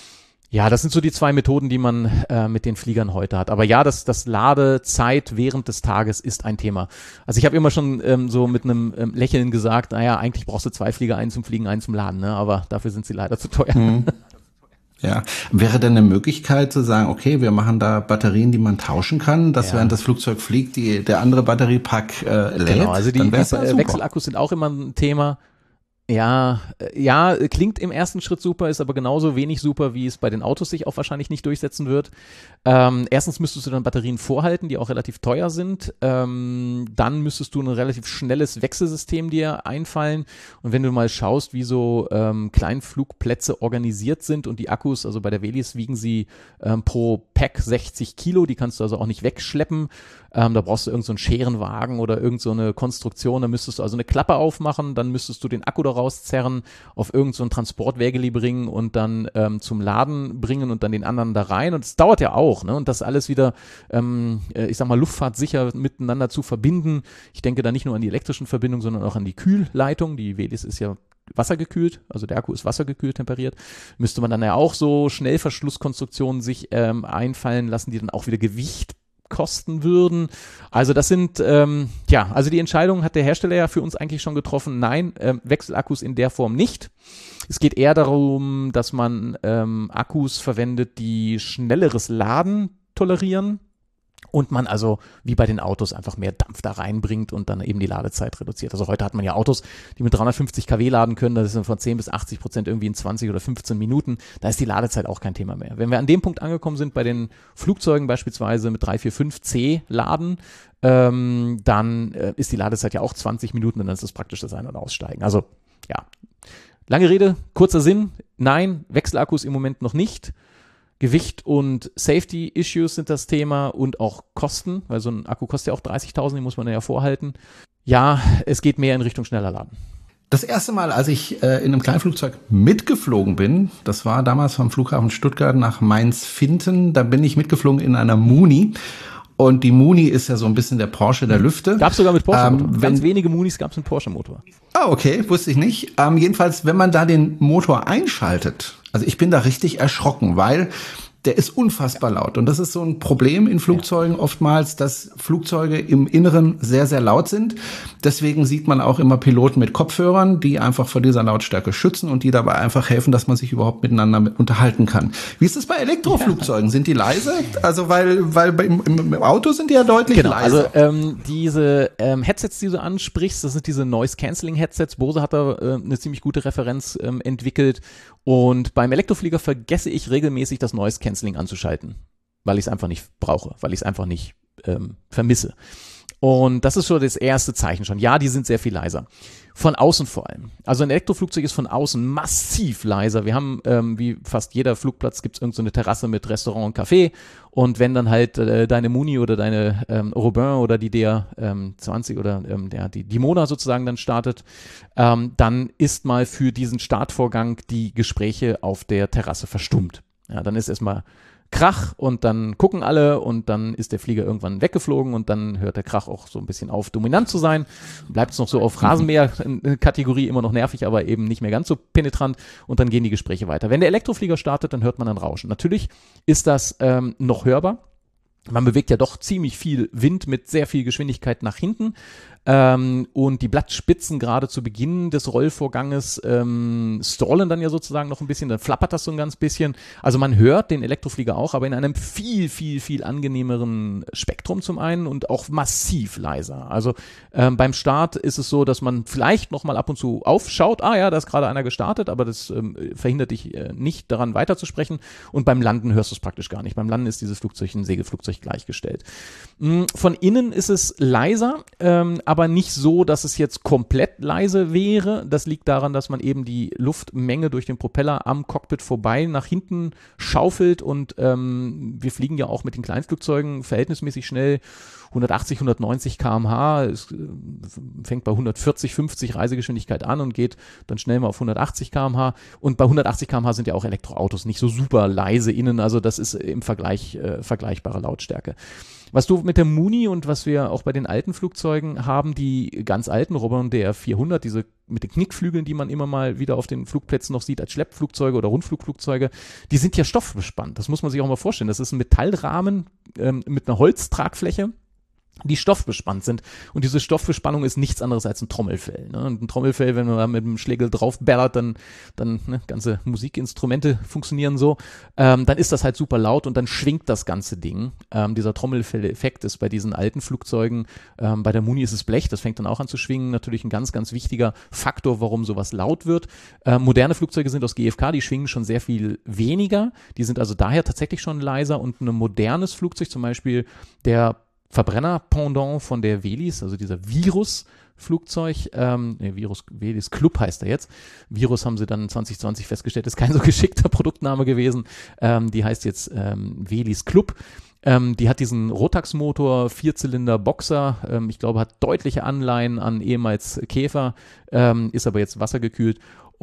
Ja, das sind so die zwei Methoden, die man äh, mit den Fliegern heute hat. Aber ja, das, das Ladezeit während des Tages ist ein Thema. Also ich habe immer schon ähm, so mit einem ähm, Lächeln gesagt, naja, eigentlich brauchst du zwei Flieger, einen zum Fliegen, einen zum Laden, ne? Aber dafür sind sie leider zu teuer. Mhm. Ja, wäre denn eine Möglichkeit zu sagen, okay, wir machen da Batterien, die man tauschen kann, dass ja. während das Flugzeug fliegt, die, der andere Batteriepack äh, lädt? Genau, also die, die ja Wechselakkus sind auch immer ein Thema. Ja, ja, klingt im ersten Schritt super, ist aber genauso wenig super, wie es bei den Autos sich auch wahrscheinlich nicht durchsetzen wird. Ähm, erstens müsstest du dann Batterien vorhalten, die auch relativ teuer sind. Ähm, dann müsstest du ein relativ schnelles Wechselsystem dir einfallen. Und wenn du mal schaust, wie so ähm, Kleinflugplätze organisiert sind und die Akkus, also bei der Velis wiegen sie ähm, pro Pack sechzig Kilo, die kannst du also auch nicht wegschleppen. Ähm, da brauchst du irgend so einen Scherenwagen oder irgend so eine Konstruktion, da müsstest du also eine Klappe aufmachen, dann müsstest du den Akku da rauszerren, auf irgend so ein Transportwägeli bringen und dann ähm, zum Laden bringen und dann den anderen da rein. Und es dauert ja auch, ne? Und das alles wieder, ähm, ich sag mal, luftfahrtsicher miteinander zu verbinden. Ich denke da nicht nur an die elektrischen Verbindungen, sondern auch an die Kühlleitung. Die Velis ist ja wassergekühlt, also der Akku ist wassergekühlt temperiert, müsste man dann ja auch so Schnellverschlusskonstruktionen sich ähm, einfallen lassen, die dann auch wieder Gewicht kosten würden. Also das sind, ähm, ja, also die Entscheidung hat der Hersteller ja für uns eigentlich schon getroffen. Nein, ähm, Wechselakkus in der Form nicht. Es geht eher darum, dass man ähm, Akkus verwendet, die schnelleres Laden tolerieren und man also wie bei den Autos einfach mehr Dampf da reinbringt und dann eben die Ladezeit reduziert. Also heute hat man ja Autos, die mit dreihundertfünfzig Kilowatt laden können, das ist von zehn bis achtzig Prozent irgendwie in zwanzig oder fünfzehn Minuten, da ist die Ladezeit auch kein Thema mehr. Wenn wir an dem Punkt angekommen sind, bei den Flugzeugen beispielsweise mit drei vier fünf C laden, ähm, dann äh, ist die Ladezeit ja auch zwanzig Minuten und dann ist es praktisch das Ein- und Aussteigen. Also ja, lange Rede, kurzer Sinn, nein, Wechselakkus im Moment noch nicht. Gewicht und Safety-Issues sind das Thema und auch Kosten, weil so ein Akku kostet ja auch dreißigtausend, den muss man ja vorhalten. Ja, es geht mehr in Richtung schneller laden. Das erste Mal, als ich äh, in einem Kleinflugzeug mitgeflogen bin, das war damals vom Flughafen Stuttgart nach Mainz-Finten, da bin ich mitgeflogen in einer Muni. Und die Muni ist ja so ein bisschen der Porsche der Lüfte. Gab es sogar mit Porsche-Motor. Ähm, Ganz wenige Munis gab es mit Porsche-Motor. Ah, okay, wusste ich nicht. Ähm, jedenfalls, wenn man da den Motor einschaltet, also ich bin da richtig erschrocken, weil der ist unfassbar laut. Und das ist so ein Problem in Flugzeugen oftmals, dass Flugzeuge im Inneren sehr, sehr laut sind. Deswegen sieht man auch immer Piloten mit Kopfhörern, die einfach vor dieser Lautstärke schützen und die dabei einfach helfen, dass man sich überhaupt miteinander unterhalten kann. Wie ist es bei Elektroflugzeugen? Sind die leise? Also weil, weil im, im Auto sind die ja deutlich genau, leiser. Also ähm, diese ähm, Headsets, die du ansprichst, das sind diese Noise-Canceling-Headsets. Bose hat da äh, eine ziemlich gute Referenz ähm, entwickelt. Und beim Elektroflieger vergesse ich regelmäßig das Noise Cancelling anzuschalten, weil ich es einfach nicht brauche, weil ich es einfach nicht ähm, vermisse. Und das ist schon das erste Zeichen schon. Ja, die sind sehr viel leiser. Von außen vor allem. Also ein Elektroflugzeug ist von außen massiv leiser. Wir haben, ähm, wie fast jeder Flugplatz, gibt es irgendeine so Terrasse mit Restaurant und Café. Und wenn dann halt äh, deine Muni oder deine ähm, Robin oder die D R zwanzig oder ähm, der, die Dimona sozusagen dann startet, ähm, dann ist mal für diesen Startvorgang die Gespräche auf der Terrasse verstummt. Ja, dann ist erstmal Krach und dann gucken alle und dann ist der Flieger irgendwann weggeflogen und dann hört der Krach auch so ein bisschen auf, dominant zu sein. Bleibt es noch so auf Rasenmäher-Kategorie, immer noch nervig, aber eben nicht mehr ganz so penetrant und dann gehen die Gespräche weiter. Wenn der Elektroflieger startet, dann hört man ein Rauschen. Natürlich ist das ähm, noch hörbar. Man bewegt ja doch ziemlich viel Wind mit sehr viel Geschwindigkeit nach hinten. Ähm, und die Blattspitzen gerade zu Beginn des Rollvorganges ähm, stallen dann ja sozusagen noch ein bisschen, dann flappert das so ein ganz bisschen. Also man hört den Elektroflieger auch, aber in einem viel, viel, viel angenehmeren Spektrum zum einen und auch massiv leiser. Also ähm, beim Start ist es so, dass man vielleicht noch mal ab und zu aufschaut, ah ja, da ist gerade einer gestartet, aber das ähm, verhindert dich äh, nicht daran weiterzusprechen. Und beim Landen hörst du es praktisch gar nicht. Beim Landen ist dieses Flugzeug ein Segelflugzeug gleichgestellt. Von innen ist es leiser, ähm, aber nicht so, dass es jetzt komplett leise wäre. Das liegt daran, dass man eben die Luftmenge durch den Propeller am Cockpit vorbei nach hinten schaufelt und ähm, wir fliegen ja auch mit den Kleinflugzeugen verhältnismäßig schnell hundertachtzig, hundertneunzig Kilometer pro Stunde. Es fängt bei hundertvierzig, fünfzig Reisegeschwindigkeit an und geht dann schnell mal auf hundertachtzig Kilometer pro Stunde. Und bei hundertachtzig Kilometer pro Stunde sind ja auch Elektroautos nicht so super leise innen. Also das ist im Vergleich äh, vergleichbare Lautstärke. Was du mit der Muni und was wir auch bei den alten Flugzeugen haben, die ganz alten Robin D R vierhundert, diese mit den Knickflügeln, die man immer mal wieder auf den Flugplätzen noch sieht als Schleppflugzeuge oder Rundflugflugzeuge, die sind ja stoffbespannt. Das muss man sich auch mal vorstellen. Das ist ein Metallrahmen ähm, mit einer Holztragfläche, die stoffbespannt sind. Und diese Stoffbespannung ist nichts anderes als ein Trommelfell. Ne? Und ein Trommelfell, wenn man da mit dem Schlägel draufballert, dann, dann ne, ganze Musikinstrumente funktionieren so, ähm, dann ist das halt super laut und dann schwingt das ganze Ding. Ähm, dieser Trommelfell-Effekt ist bei diesen alten Flugzeugen, ähm, bei der Muni ist es Blech, das fängt dann auch an zu schwingen. Natürlich ein ganz, ganz wichtiger Faktor, warum sowas laut wird. Ähm, moderne Flugzeuge sind aus G F K, die schwingen schon sehr viel weniger. Die sind also daher tatsächlich schon leiser und ein modernes Flugzeug, zum Beispiel der Verbrenner-Pendant von der Velis, also dieser Virus-Flugzeug, ähm, nee, Virus, Velis Club heißt er jetzt. Virus haben sie dann zwanzig zwanzig festgestellt, ist kein so geschickter Produktname gewesen. Ähm, die heißt jetzt ähm, Velis Club. Ähm, die hat diesen Rotax-Motor, Vierzylinder Boxer, ähm, ich glaube, hat deutliche Anleihen an ehemals Käfer, ähm, ist aber jetzt wassergekühlt.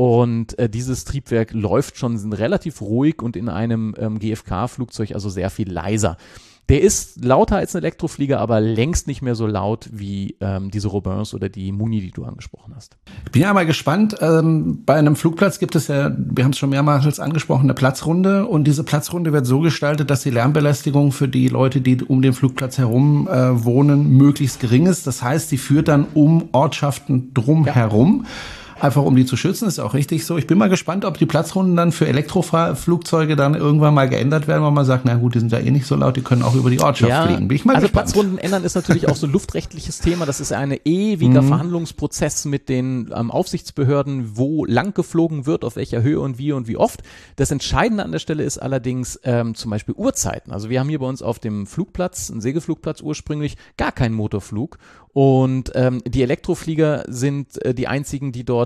Und äh, dieses Triebwerk läuft schon relativ ruhig und in einem ähm, G F K-Flugzeug also sehr viel leiser. Der ist lauter als ein Elektroflieger, aber längst nicht mehr so laut wie ähm, diese Robins oder die Muni, die du angesprochen hast. Ich bin ja mal gespannt. Ähm, bei einem Flugplatz gibt es ja, wir haben es schon mehrmals angesprochen, eine Platzrunde. Und diese Platzrunde wird so gestaltet, dass die Lärmbelästigung für die Leute, die um den Flugplatz herum äh, wohnen, möglichst gering ist. Das heißt, die führt dann um Ortschaften drum ja. herum. Einfach um die zu schützen, ist auch richtig so. Ich bin mal gespannt, ob die Platzrunden dann für Elektroflugzeuge dann irgendwann mal geändert werden, weil man sagt, na gut, die sind ja eh nicht so laut, die können auch über die Ortschaft ja, fliegen. Bin ich mal also gespannt. Platzrunden ändern ist natürlich auch so ein luftrechtliches Thema. Das ist ein ewiger mhm. Verhandlungsprozess mit den ähm, Aufsichtsbehörden, wo lang geflogen wird, auf welcher Höhe und wie und wie oft. Das Entscheidende an der Stelle ist allerdings ähm, zum Beispiel Uhrzeiten. Also wir haben hier bei uns auf dem Flugplatz, ein Segelflugplatz ursprünglich, gar keinen Motorflug. Und ähm, die Elektroflieger sind äh, die einzigen, die dort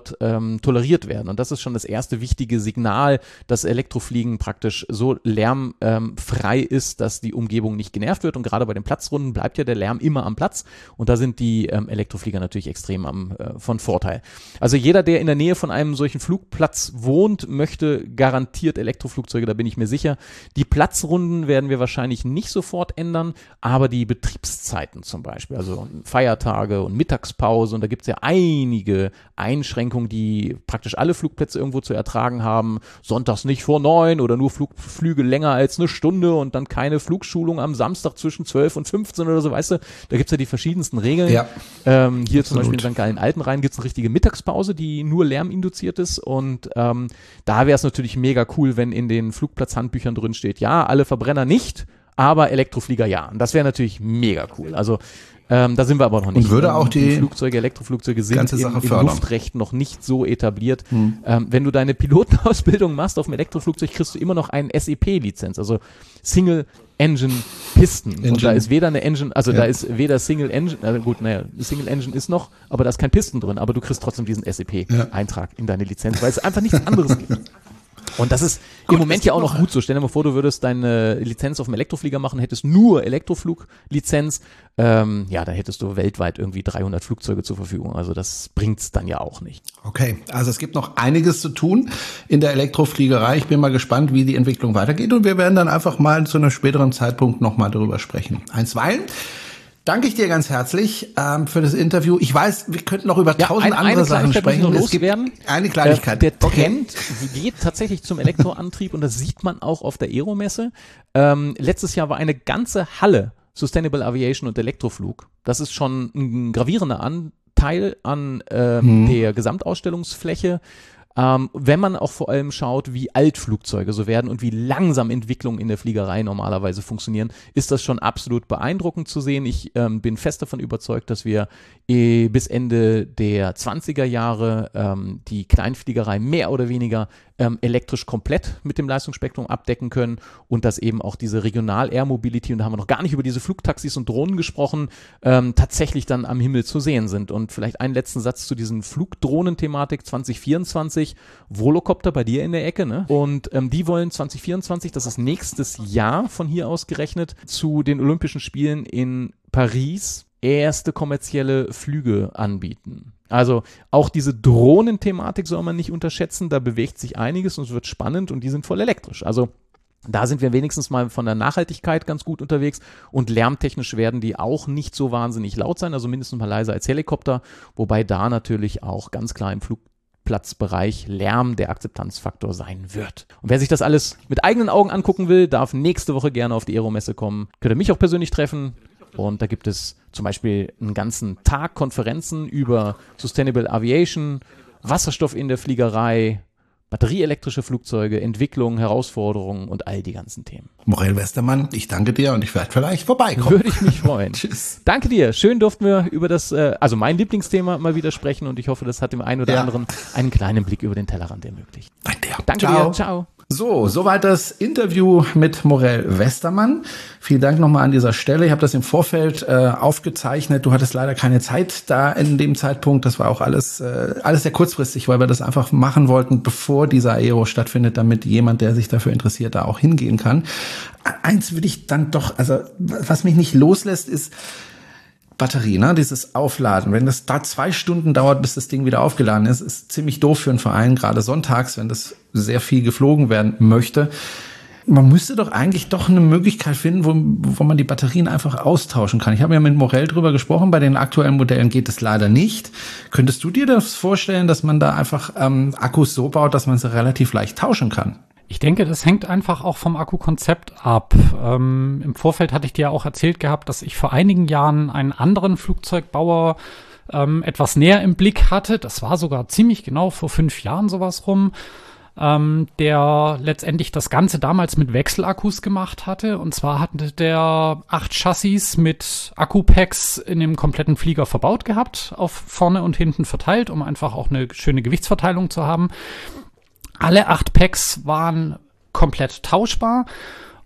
dort ähm, toleriert werden. Und das ist schon das erste wichtige Signal, dass Elektrofliegen praktisch so lärmfrei ähm, ist, dass die Umgebung nicht genervt wird. Und gerade bei den Platzrunden bleibt ja der Lärm immer am Platz. Und da sind die ähm, Elektroflieger natürlich extrem am, äh, von Vorteil. Also jeder, der in der Nähe von einem solchen Flugplatz wohnt, möchte garantiert Elektroflugzeuge, da bin ich mir sicher. Die Platzrunden werden wir wahrscheinlich nicht sofort ändern, aber die Betriebszeiten zum Beispiel, also Feiertage und Mittagspause, und da gibt es ja einige Einschränkungen, die praktisch alle Flugplätze irgendwo zu ertragen haben. Sonntags nicht vor neun oder nur Flug, Flüge länger als eine Stunde und dann keine Flugschulung am Samstag zwischen zwölf und fünfzehn oder so, weißt du, da gibt es ja die verschiedensten Regeln. Ja, ähm, hier absolut. Zum Beispiel in Sankt Gallen-Altenrhein gibt es eine richtige Mittagspause, die nur lärminduziert ist, und ähm, da wäre es natürlich mega cool, wenn in den Flugplatzhandbüchern drin steht, ja, alle Verbrenner nicht, aber Elektroflieger ja. Und das wäre natürlich mega cool. Also ähm, da sind wir aber noch nicht. Und würde auch die, die Flugzeuge, Elektroflugzeuge sind ganze Sache im, im Luftrecht noch nicht so etabliert. Hm. Ähm, wenn du deine Pilotenausbildung machst auf dem Elektroflugzeug, kriegst du immer noch eine S E P-Lizenz, also Single Engine Piston. Engine. Und da ist weder eine Engine, also ja. da ist weder Single Engine, also gut, naja, Single Engine ist noch, aber da ist kein Piston drin, aber du kriegst trotzdem diesen S E P-Eintrag ja. in deine Lizenz, weil es einfach nichts anderes gibt. Und das ist gut, im Moment ja auch noch gut so. Stell dir mal vor, du würdest deine Lizenz auf dem Elektroflieger machen, hättest nur Elektrofluglizenz. Ähm, ja, da hättest du weltweit irgendwie dreihundert Flugzeuge zur Verfügung. Also das bringt's dann ja auch nicht. Okay, also es gibt noch einiges zu tun in der Elektrofliegerei. Ich bin mal gespannt, wie die Entwicklung weitergeht. Und wir werden dann einfach mal zu einem späteren Zeitpunkt nochmal darüber sprechen. Einstweilen danke ich dir ganz herzlich ähm, für das Interview. Ich weiß, wir könnten noch über ja, tausend ein, andere Sachen sprechen. Es gibt eine Kleinigkeit. Äh, der Trend okay. geht tatsächlich zum Elektroantrieb, und das sieht man auch auf der Aero-Messe. Ähm, letztes Jahr war eine ganze Halle Sustainable Aviation und Elektroflug. Das ist schon ein gravierender Anteil an ähm, hm. der Gesamtausstellungsfläche. Ähm, wenn man auch vor allem schaut, wie alt Flugzeuge so werden und wie langsam Entwicklungen in der Fliegerei normalerweise funktionieren, ist das schon absolut beeindruckend zu sehen. Ich ähm, bin fest davon überzeugt, dass wir eh bis Ende der zwanziger Jahre ähm, die Kleinfliegerei mehr oder weniger ähm, elektrisch komplett mit dem Leistungsspektrum abdecken können, und dass eben auch diese Regional-Air-Mobility, und da haben wir noch gar nicht über diese Flugtaxis und Drohnen gesprochen, ähm, tatsächlich dann am Himmel zu sehen sind. Und vielleicht einen letzten Satz zu diesen Flugdrohnen-Thematik zwanzig vierundzwanzig. Volocopter bei dir in der Ecke, ne? Und ähm, die wollen zwanzig vierundzwanzig, das ist nächstes Jahr von hier aus gerechnet, zu den Olympischen Spielen in Paris erste kommerzielle Flüge anbieten. Also auch diese Drohnenthematik soll man nicht unterschätzen, da bewegt sich einiges und es wird spannend, und die sind voll elektrisch. Also da sind wir wenigstens mal von der Nachhaltigkeit ganz gut unterwegs, und lärmtechnisch werden die auch nicht so wahnsinnig laut sein, also mindestens mal leiser als Helikopter, wobei da natürlich auch ganz klar im Flugplatzbereich Lärm der Akzeptanzfaktor sein wird. Und wer sich das alles mit eigenen Augen angucken will, darf nächste Woche gerne auf die Aero-Messe kommen. Könnt ihr mich auch persönlich treffen, und da gibt es zum Beispiel einen ganzen Tag Konferenzen über Sustainable Aviation, Wasserstoff in der Fliegerei, batterieelektrische Flugzeuge, Entwicklung, Herausforderungen und all die ganzen Themen. Morell Westermann, ich danke dir, und ich werde vielleicht vorbeikommen. Würde ich mich freuen. Tschüss. Danke dir. Schön durften wir über das, äh, also mein Lieblingsthema mal wieder sprechen, und ich hoffe, das hat dem einen oder ja. anderen einen kleinen Blick über den Tellerrand ermöglicht. Danke Ciao. dir. Ciao. So, soweit das Interview mit Morell Westermann. Vielen Dank nochmal an dieser Stelle. Ich habe das im Vorfeld äh, aufgezeichnet. Du hattest leider keine Zeit da in dem Zeitpunkt. Das war auch alles äh, alles sehr kurzfristig, weil wir das einfach machen wollten, bevor dieser Aero stattfindet, damit jemand, der sich dafür interessiert, da auch hingehen kann. Eins will ich dann doch, also was mich nicht loslässt, ist Batterie, ne? Dieses Aufladen. Wenn das da zwei Stunden dauert, bis das Ding wieder aufgeladen ist, ist ziemlich doof für einen Verein, gerade sonntags, wenn das sehr viel geflogen werden möchte. Man müsste doch eigentlich doch eine Möglichkeit finden, wo, wo man die Batterien einfach austauschen kann. Ich habe ja mit Morell drüber gesprochen, bei den aktuellen Modellen geht es leider nicht. Könntest du dir das vorstellen, dass man da einfach ähm, Akkus so baut, dass man sie relativ leicht tauschen kann? Ich denke, das hängt einfach auch vom Akkukonzept ab. Ähm, im Vorfeld hatte ich dir ja auch erzählt gehabt, dass ich vor einigen Jahren einen anderen Flugzeugbauer ähm, etwas näher im Blick hatte. Das war sogar ziemlich genau vor fünf Jahren sowas rum, ähm, der letztendlich das Ganze damals mit Wechselakkus gemacht hatte. Und zwar hatte der acht Chassis mit Akkupacks in dem kompletten Flieger verbaut gehabt, auf vorne und hinten verteilt, um einfach auch eine schöne Gewichtsverteilung zu haben. Alle acht Packs waren komplett tauschbar,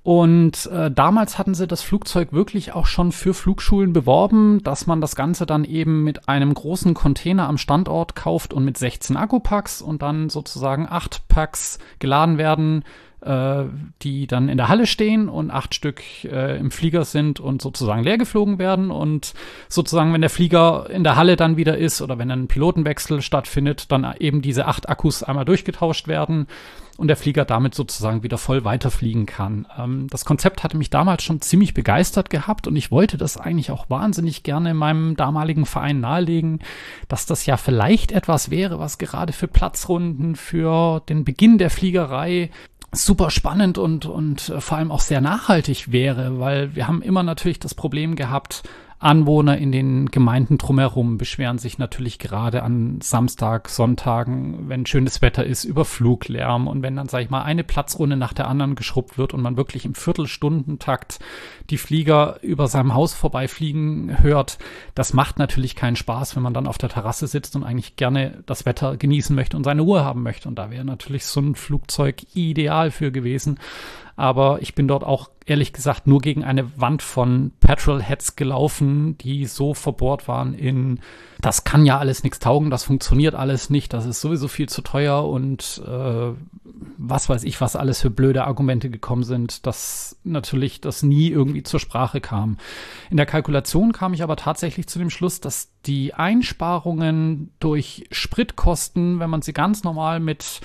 Und äh, damals hatten sie das Flugzeug wirklich auch schon für Flugschulen beworben, dass man das Ganze dann eben mit einem großen Container am Standort kauft und mit sechzehn Akkupacks und dann sozusagen acht Packs geladen werden, äh, die dann in der Halle stehen und acht Stück äh, im Flieger sind und sozusagen leer geflogen werden. Und sozusagen, wenn der Flieger in der Halle dann wieder ist oder wenn ein Pilotenwechsel stattfindet, dann eben diese acht Akkus einmal durchgetauscht werden und der Flieger damit sozusagen wieder voll weiterfliegen kann. Ähm, das Konzept hatte mich damals schon ziemlich begeistert gehabt und ich wollte das eigentlich auch wahnsinnig gerne meinem damaligen Verein nahelegen, dass das ja vielleicht etwas wäre, was gerade für Platzrunden, für den Beginn der Fliegerei super spannend und, und äh, vor allem auch sehr nachhaltig wäre, weil wir haben immer natürlich das Problem gehabt, Anwohner in den Gemeinden drumherum beschweren sich natürlich gerade an Samstag, Sonntagen, wenn schönes Wetter ist, über Fluglärm. Und wenn dann, sag ich mal, eine Platzrunde nach der anderen geschrubbt wird und man wirklich im Viertelstundentakt die Flieger über seinem Haus vorbeifliegen hört, das macht natürlich keinen Spaß, wenn man dann auf der Terrasse sitzt und eigentlich gerne das Wetter genießen möchte und seine Ruhe haben möchte. Und da wäre natürlich so ein Flugzeug ideal für gewesen. Aber ich bin dort auch, ehrlich gesagt, nur gegen eine Wand von Petrolheads gelaufen, die so verbohrt waren in, das kann ja alles nichts taugen, das funktioniert alles nicht, das ist sowieso viel zu teuer und äh, was weiß ich, was alles für blöde Argumente gekommen sind, dass natürlich das nie irgendwie zur Sprache kam. In der Kalkulation kam ich aber tatsächlich zu dem Schluss, dass die Einsparungen durch Spritkosten, wenn man sie ganz normal mit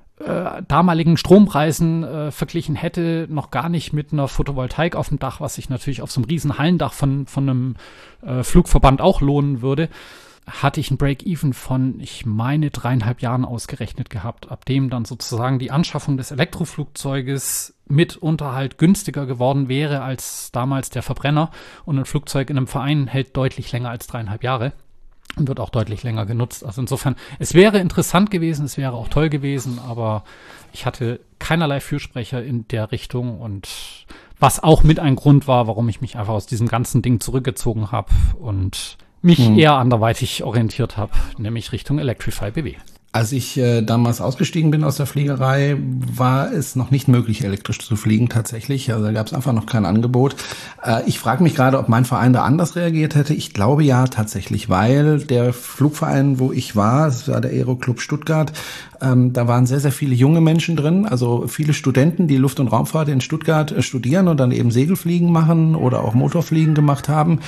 Äh, damaligen Strompreisen äh, verglichen hätte, noch gar nicht mit einer Photovoltaik auf dem Dach, was sich natürlich auf so einem riesen Hallendach von, von einem äh, Flugverband auch lohnen würde, hatte ich ein Break-Even von, ich meine, dreieinhalb Jahren ausgerechnet gehabt, ab dem dann sozusagen die Anschaffung des Elektroflugzeuges mit Unterhalt günstiger geworden wäre als damals der Verbrenner und ein Flugzeug in einem Verein hält deutlich länger als dreieinhalb Jahre. Und wird auch deutlich länger genutzt. Also insofern, es wäre interessant gewesen, es wäre auch toll gewesen, aber ich hatte keinerlei Fürsprecher in der Richtung und was auch mit ein Grund war, warum ich mich einfach aus diesem ganzen Ding zurückgezogen habe und mich hm. eher anderweitig orientiert habe, nämlich Richtung Electrify B W. Als ich äh, damals ausgestiegen bin aus der Fliegerei, war es noch nicht möglich, elektrisch zu fliegen tatsächlich. Also da gab es einfach noch kein Angebot. Äh, ich frage mich gerade, ob mein Verein da anders reagiert hätte. Ich glaube ja tatsächlich, weil der Flugverein, wo ich war, das war der Aeroclub Stuttgart, ähm, da waren sehr, sehr viele junge Menschen drin, also viele Studenten, die Luft- und Raumfahrt in Stuttgart äh, studieren und dann eben Segelfliegen machen oder auch Motorfliegen gemacht haben.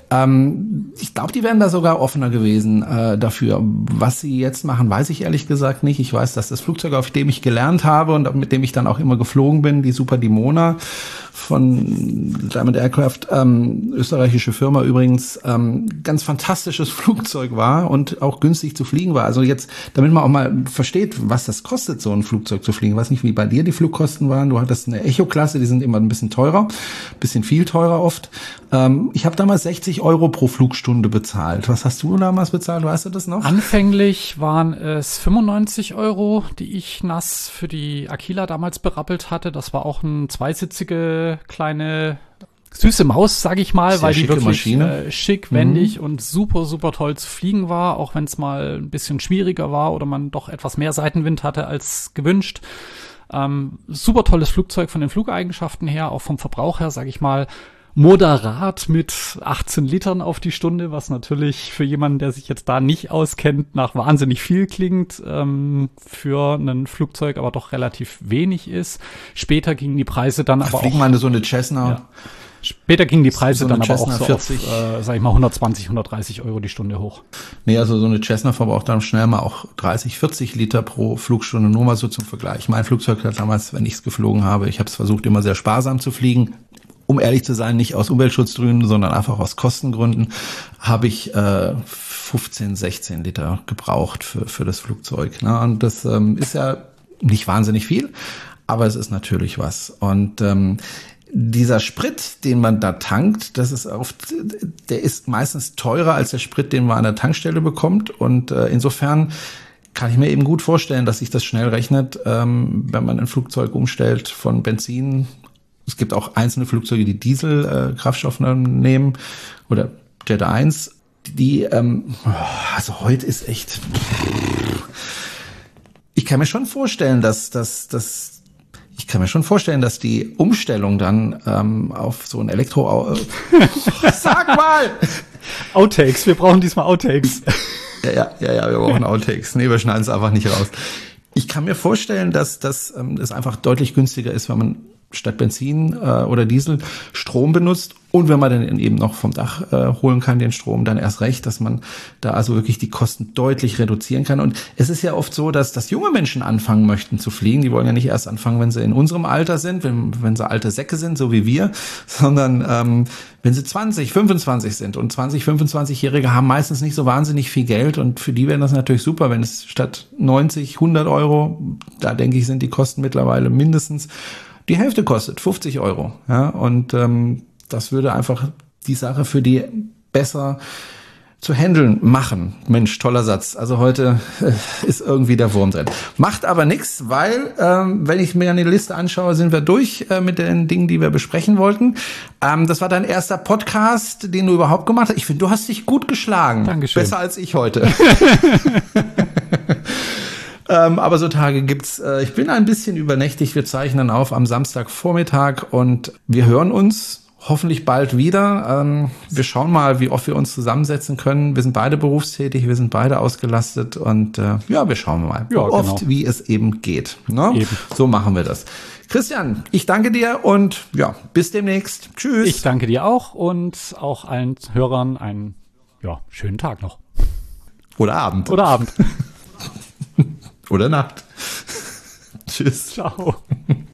Ähm, ich glaube, die wären da sogar offener gewesen äh, dafür. Was sie jetzt machen, weiß ich ehrlich gesagt nicht. Ich weiß, dass das Flugzeug, auf dem ich gelernt habe und mit dem ich dann auch immer geflogen bin, die Super Dimona von Diamond Aircraft, ähm, österreichische Firma übrigens, ähm, ganz fantastisches Flugzeug war und auch günstig zu fliegen war. Also jetzt, damit man auch mal versteht, was das kostet, so ein Flugzeug zu fliegen. Ich weiß nicht, wie bei dir die Flugkosten waren. Du hattest eine Echo-Klasse, die sind immer ein bisschen teurer, ein bisschen viel teurer oft. Ähm, ich habe damals sechzig Euro pro Flugstunde bezahlt. Was hast du damals bezahlt? Weißt du das noch? Anfänglich waren es fünfundneunzig Euro, die ich nass für die Aquila damals berappelt hatte. Das war auch eine zweisitzige kleine süße Maus, sage ich mal, sehr weil die wirklich äh, schick, wendig mhm. und super, super toll zu fliegen war, auch wenn es mal ein bisschen schwieriger war oder man doch etwas mehr Seitenwind hatte als gewünscht. Ähm, super tolles Flugzeug von den Flugeigenschaften her, auch vom Verbrauch her, sage ich mal, moderat mit achtzehn Litern auf die Stunde, was natürlich für jemanden, der sich jetzt da nicht auskennt, nach wahnsinnig viel klingt, ähm, für ein Flugzeug aber doch relativ wenig ist. Später gingen die Preise dann Ach, aber fliegen auch... meine so eine Cessna... Ja. Später gingen die Preise so dann aber Cessna auch so vierzig auf, äh, sag ich mal, hundertzwanzig, hundertdreißig Euro die Stunde hoch. Nee, also so eine Cessna verbraucht dann schnell mal auch dreißig, vierzig Liter pro Flugstunde, nur mal so zum Vergleich. Mein Flugzeug hat damals, wenn ich es geflogen habe, ich habe es versucht, immer sehr sparsam zu fliegen. Um ehrlich zu sein, nicht aus Umweltschutzgründen, sondern einfach aus Kostengründen, habe ich äh, fünfzehn, sechzehn Liter gebraucht für für das Flugzeug. Ne? Und das ähm, ist ja nicht wahnsinnig viel, aber es ist natürlich was. Und ähm, dieser Sprit, den man da tankt, das ist oft, der ist meistens teurer als der Sprit, den man an der Tankstelle bekommt. Und äh, insofern kann ich mir eben gut vorstellen, dass sich das schnell rechnet, ähm, wenn man ein Flugzeug umstellt von Benzin. Es gibt auch einzelne Flugzeuge, die Dieselkraftstoff äh, nehmen oder Jet eins. Die, ähm, also heute ist echt. Ich kann mir schon vorstellen, dass dass dass ich kann mir schon vorstellen, dass die Umstellung dann ähm, auf so ein Elektro... Äh, sag mal! Outtakes, wir brauchen diesmal Outtakes. Ja, ja, ja, ja, wir brauchen Outtakes. Nee, wir schneiden es einfach nicht raus. Ich kann mir vorstellen, dass das ähm, es einfach deutlich günstiger ist, wenn man statt Benzin äh, oder Diesel Strom benutzt und wenn man dann eben noch vom Dach äh, holen kann, den Strom, dann erst recht, dass man da also wirklich die Kosten deutlich reduzieren kann. Und es ist ja oft so, dass, dass junge Menschen anfangen möchten zu fliegen. Die wollen ja nicht erst anfangen, wenn sie in unserem Alter sind, wenn, wenn sie alte Säcke sind, so wie wir, sondern ähm, wenn sie zwanzig, fünfundzwanzig sind. Und zwanzig, fünfundzwanzigjährige haben meistens nicht so wahnsinnig viel Geld und für die wäre das natürlich super, wenn es statt neunzig, hundert Euro, da denke ich, sind die Kosten mittlerweile mindestens die Hälfte kostet, fünfzig Euro. Ja, und ähm, das würde einfach die Sache für die besser zu handeln machen. Mensch, toller Satz. Also heute äh, ist irgendwie der Wurm drin. Macht aber nichts, weil, ähm, wenn ich mir eine Liste anschaue, sind wir durch äh, mit den Dingen, die wir besprechen wollten. Ähm, das war dein erster Podcast, den du überhaupt gemacht hast. Ich finde, du hast dich gut geschlagen. Dankeschön. Besser als ich heute. Ähm, aber so Tage gibt's. Äh, ich bin ein bisschen übernächtig. Wir zeichnen auf am Samstagvormittag und wir hören uns hoffentlich bald wieder. Ähm, wir schauen mal, wie oft wir uns zusammensetzen können. Wir sind beide berufstätig, wir sind beide ausgelastet und äh, ja, wir schauen mal, ja, oft, genau. wie es eben geht. Ne? Eben. So machen wir das. Christian, ich danke dir und ja, bis demnächst. Tschüss. Ich danke dir auch und auch allen Hörern einen ja, schönen Tag noch. Oder Abend. Oder Abend. Oder Nacht. Tschüss. Ciao.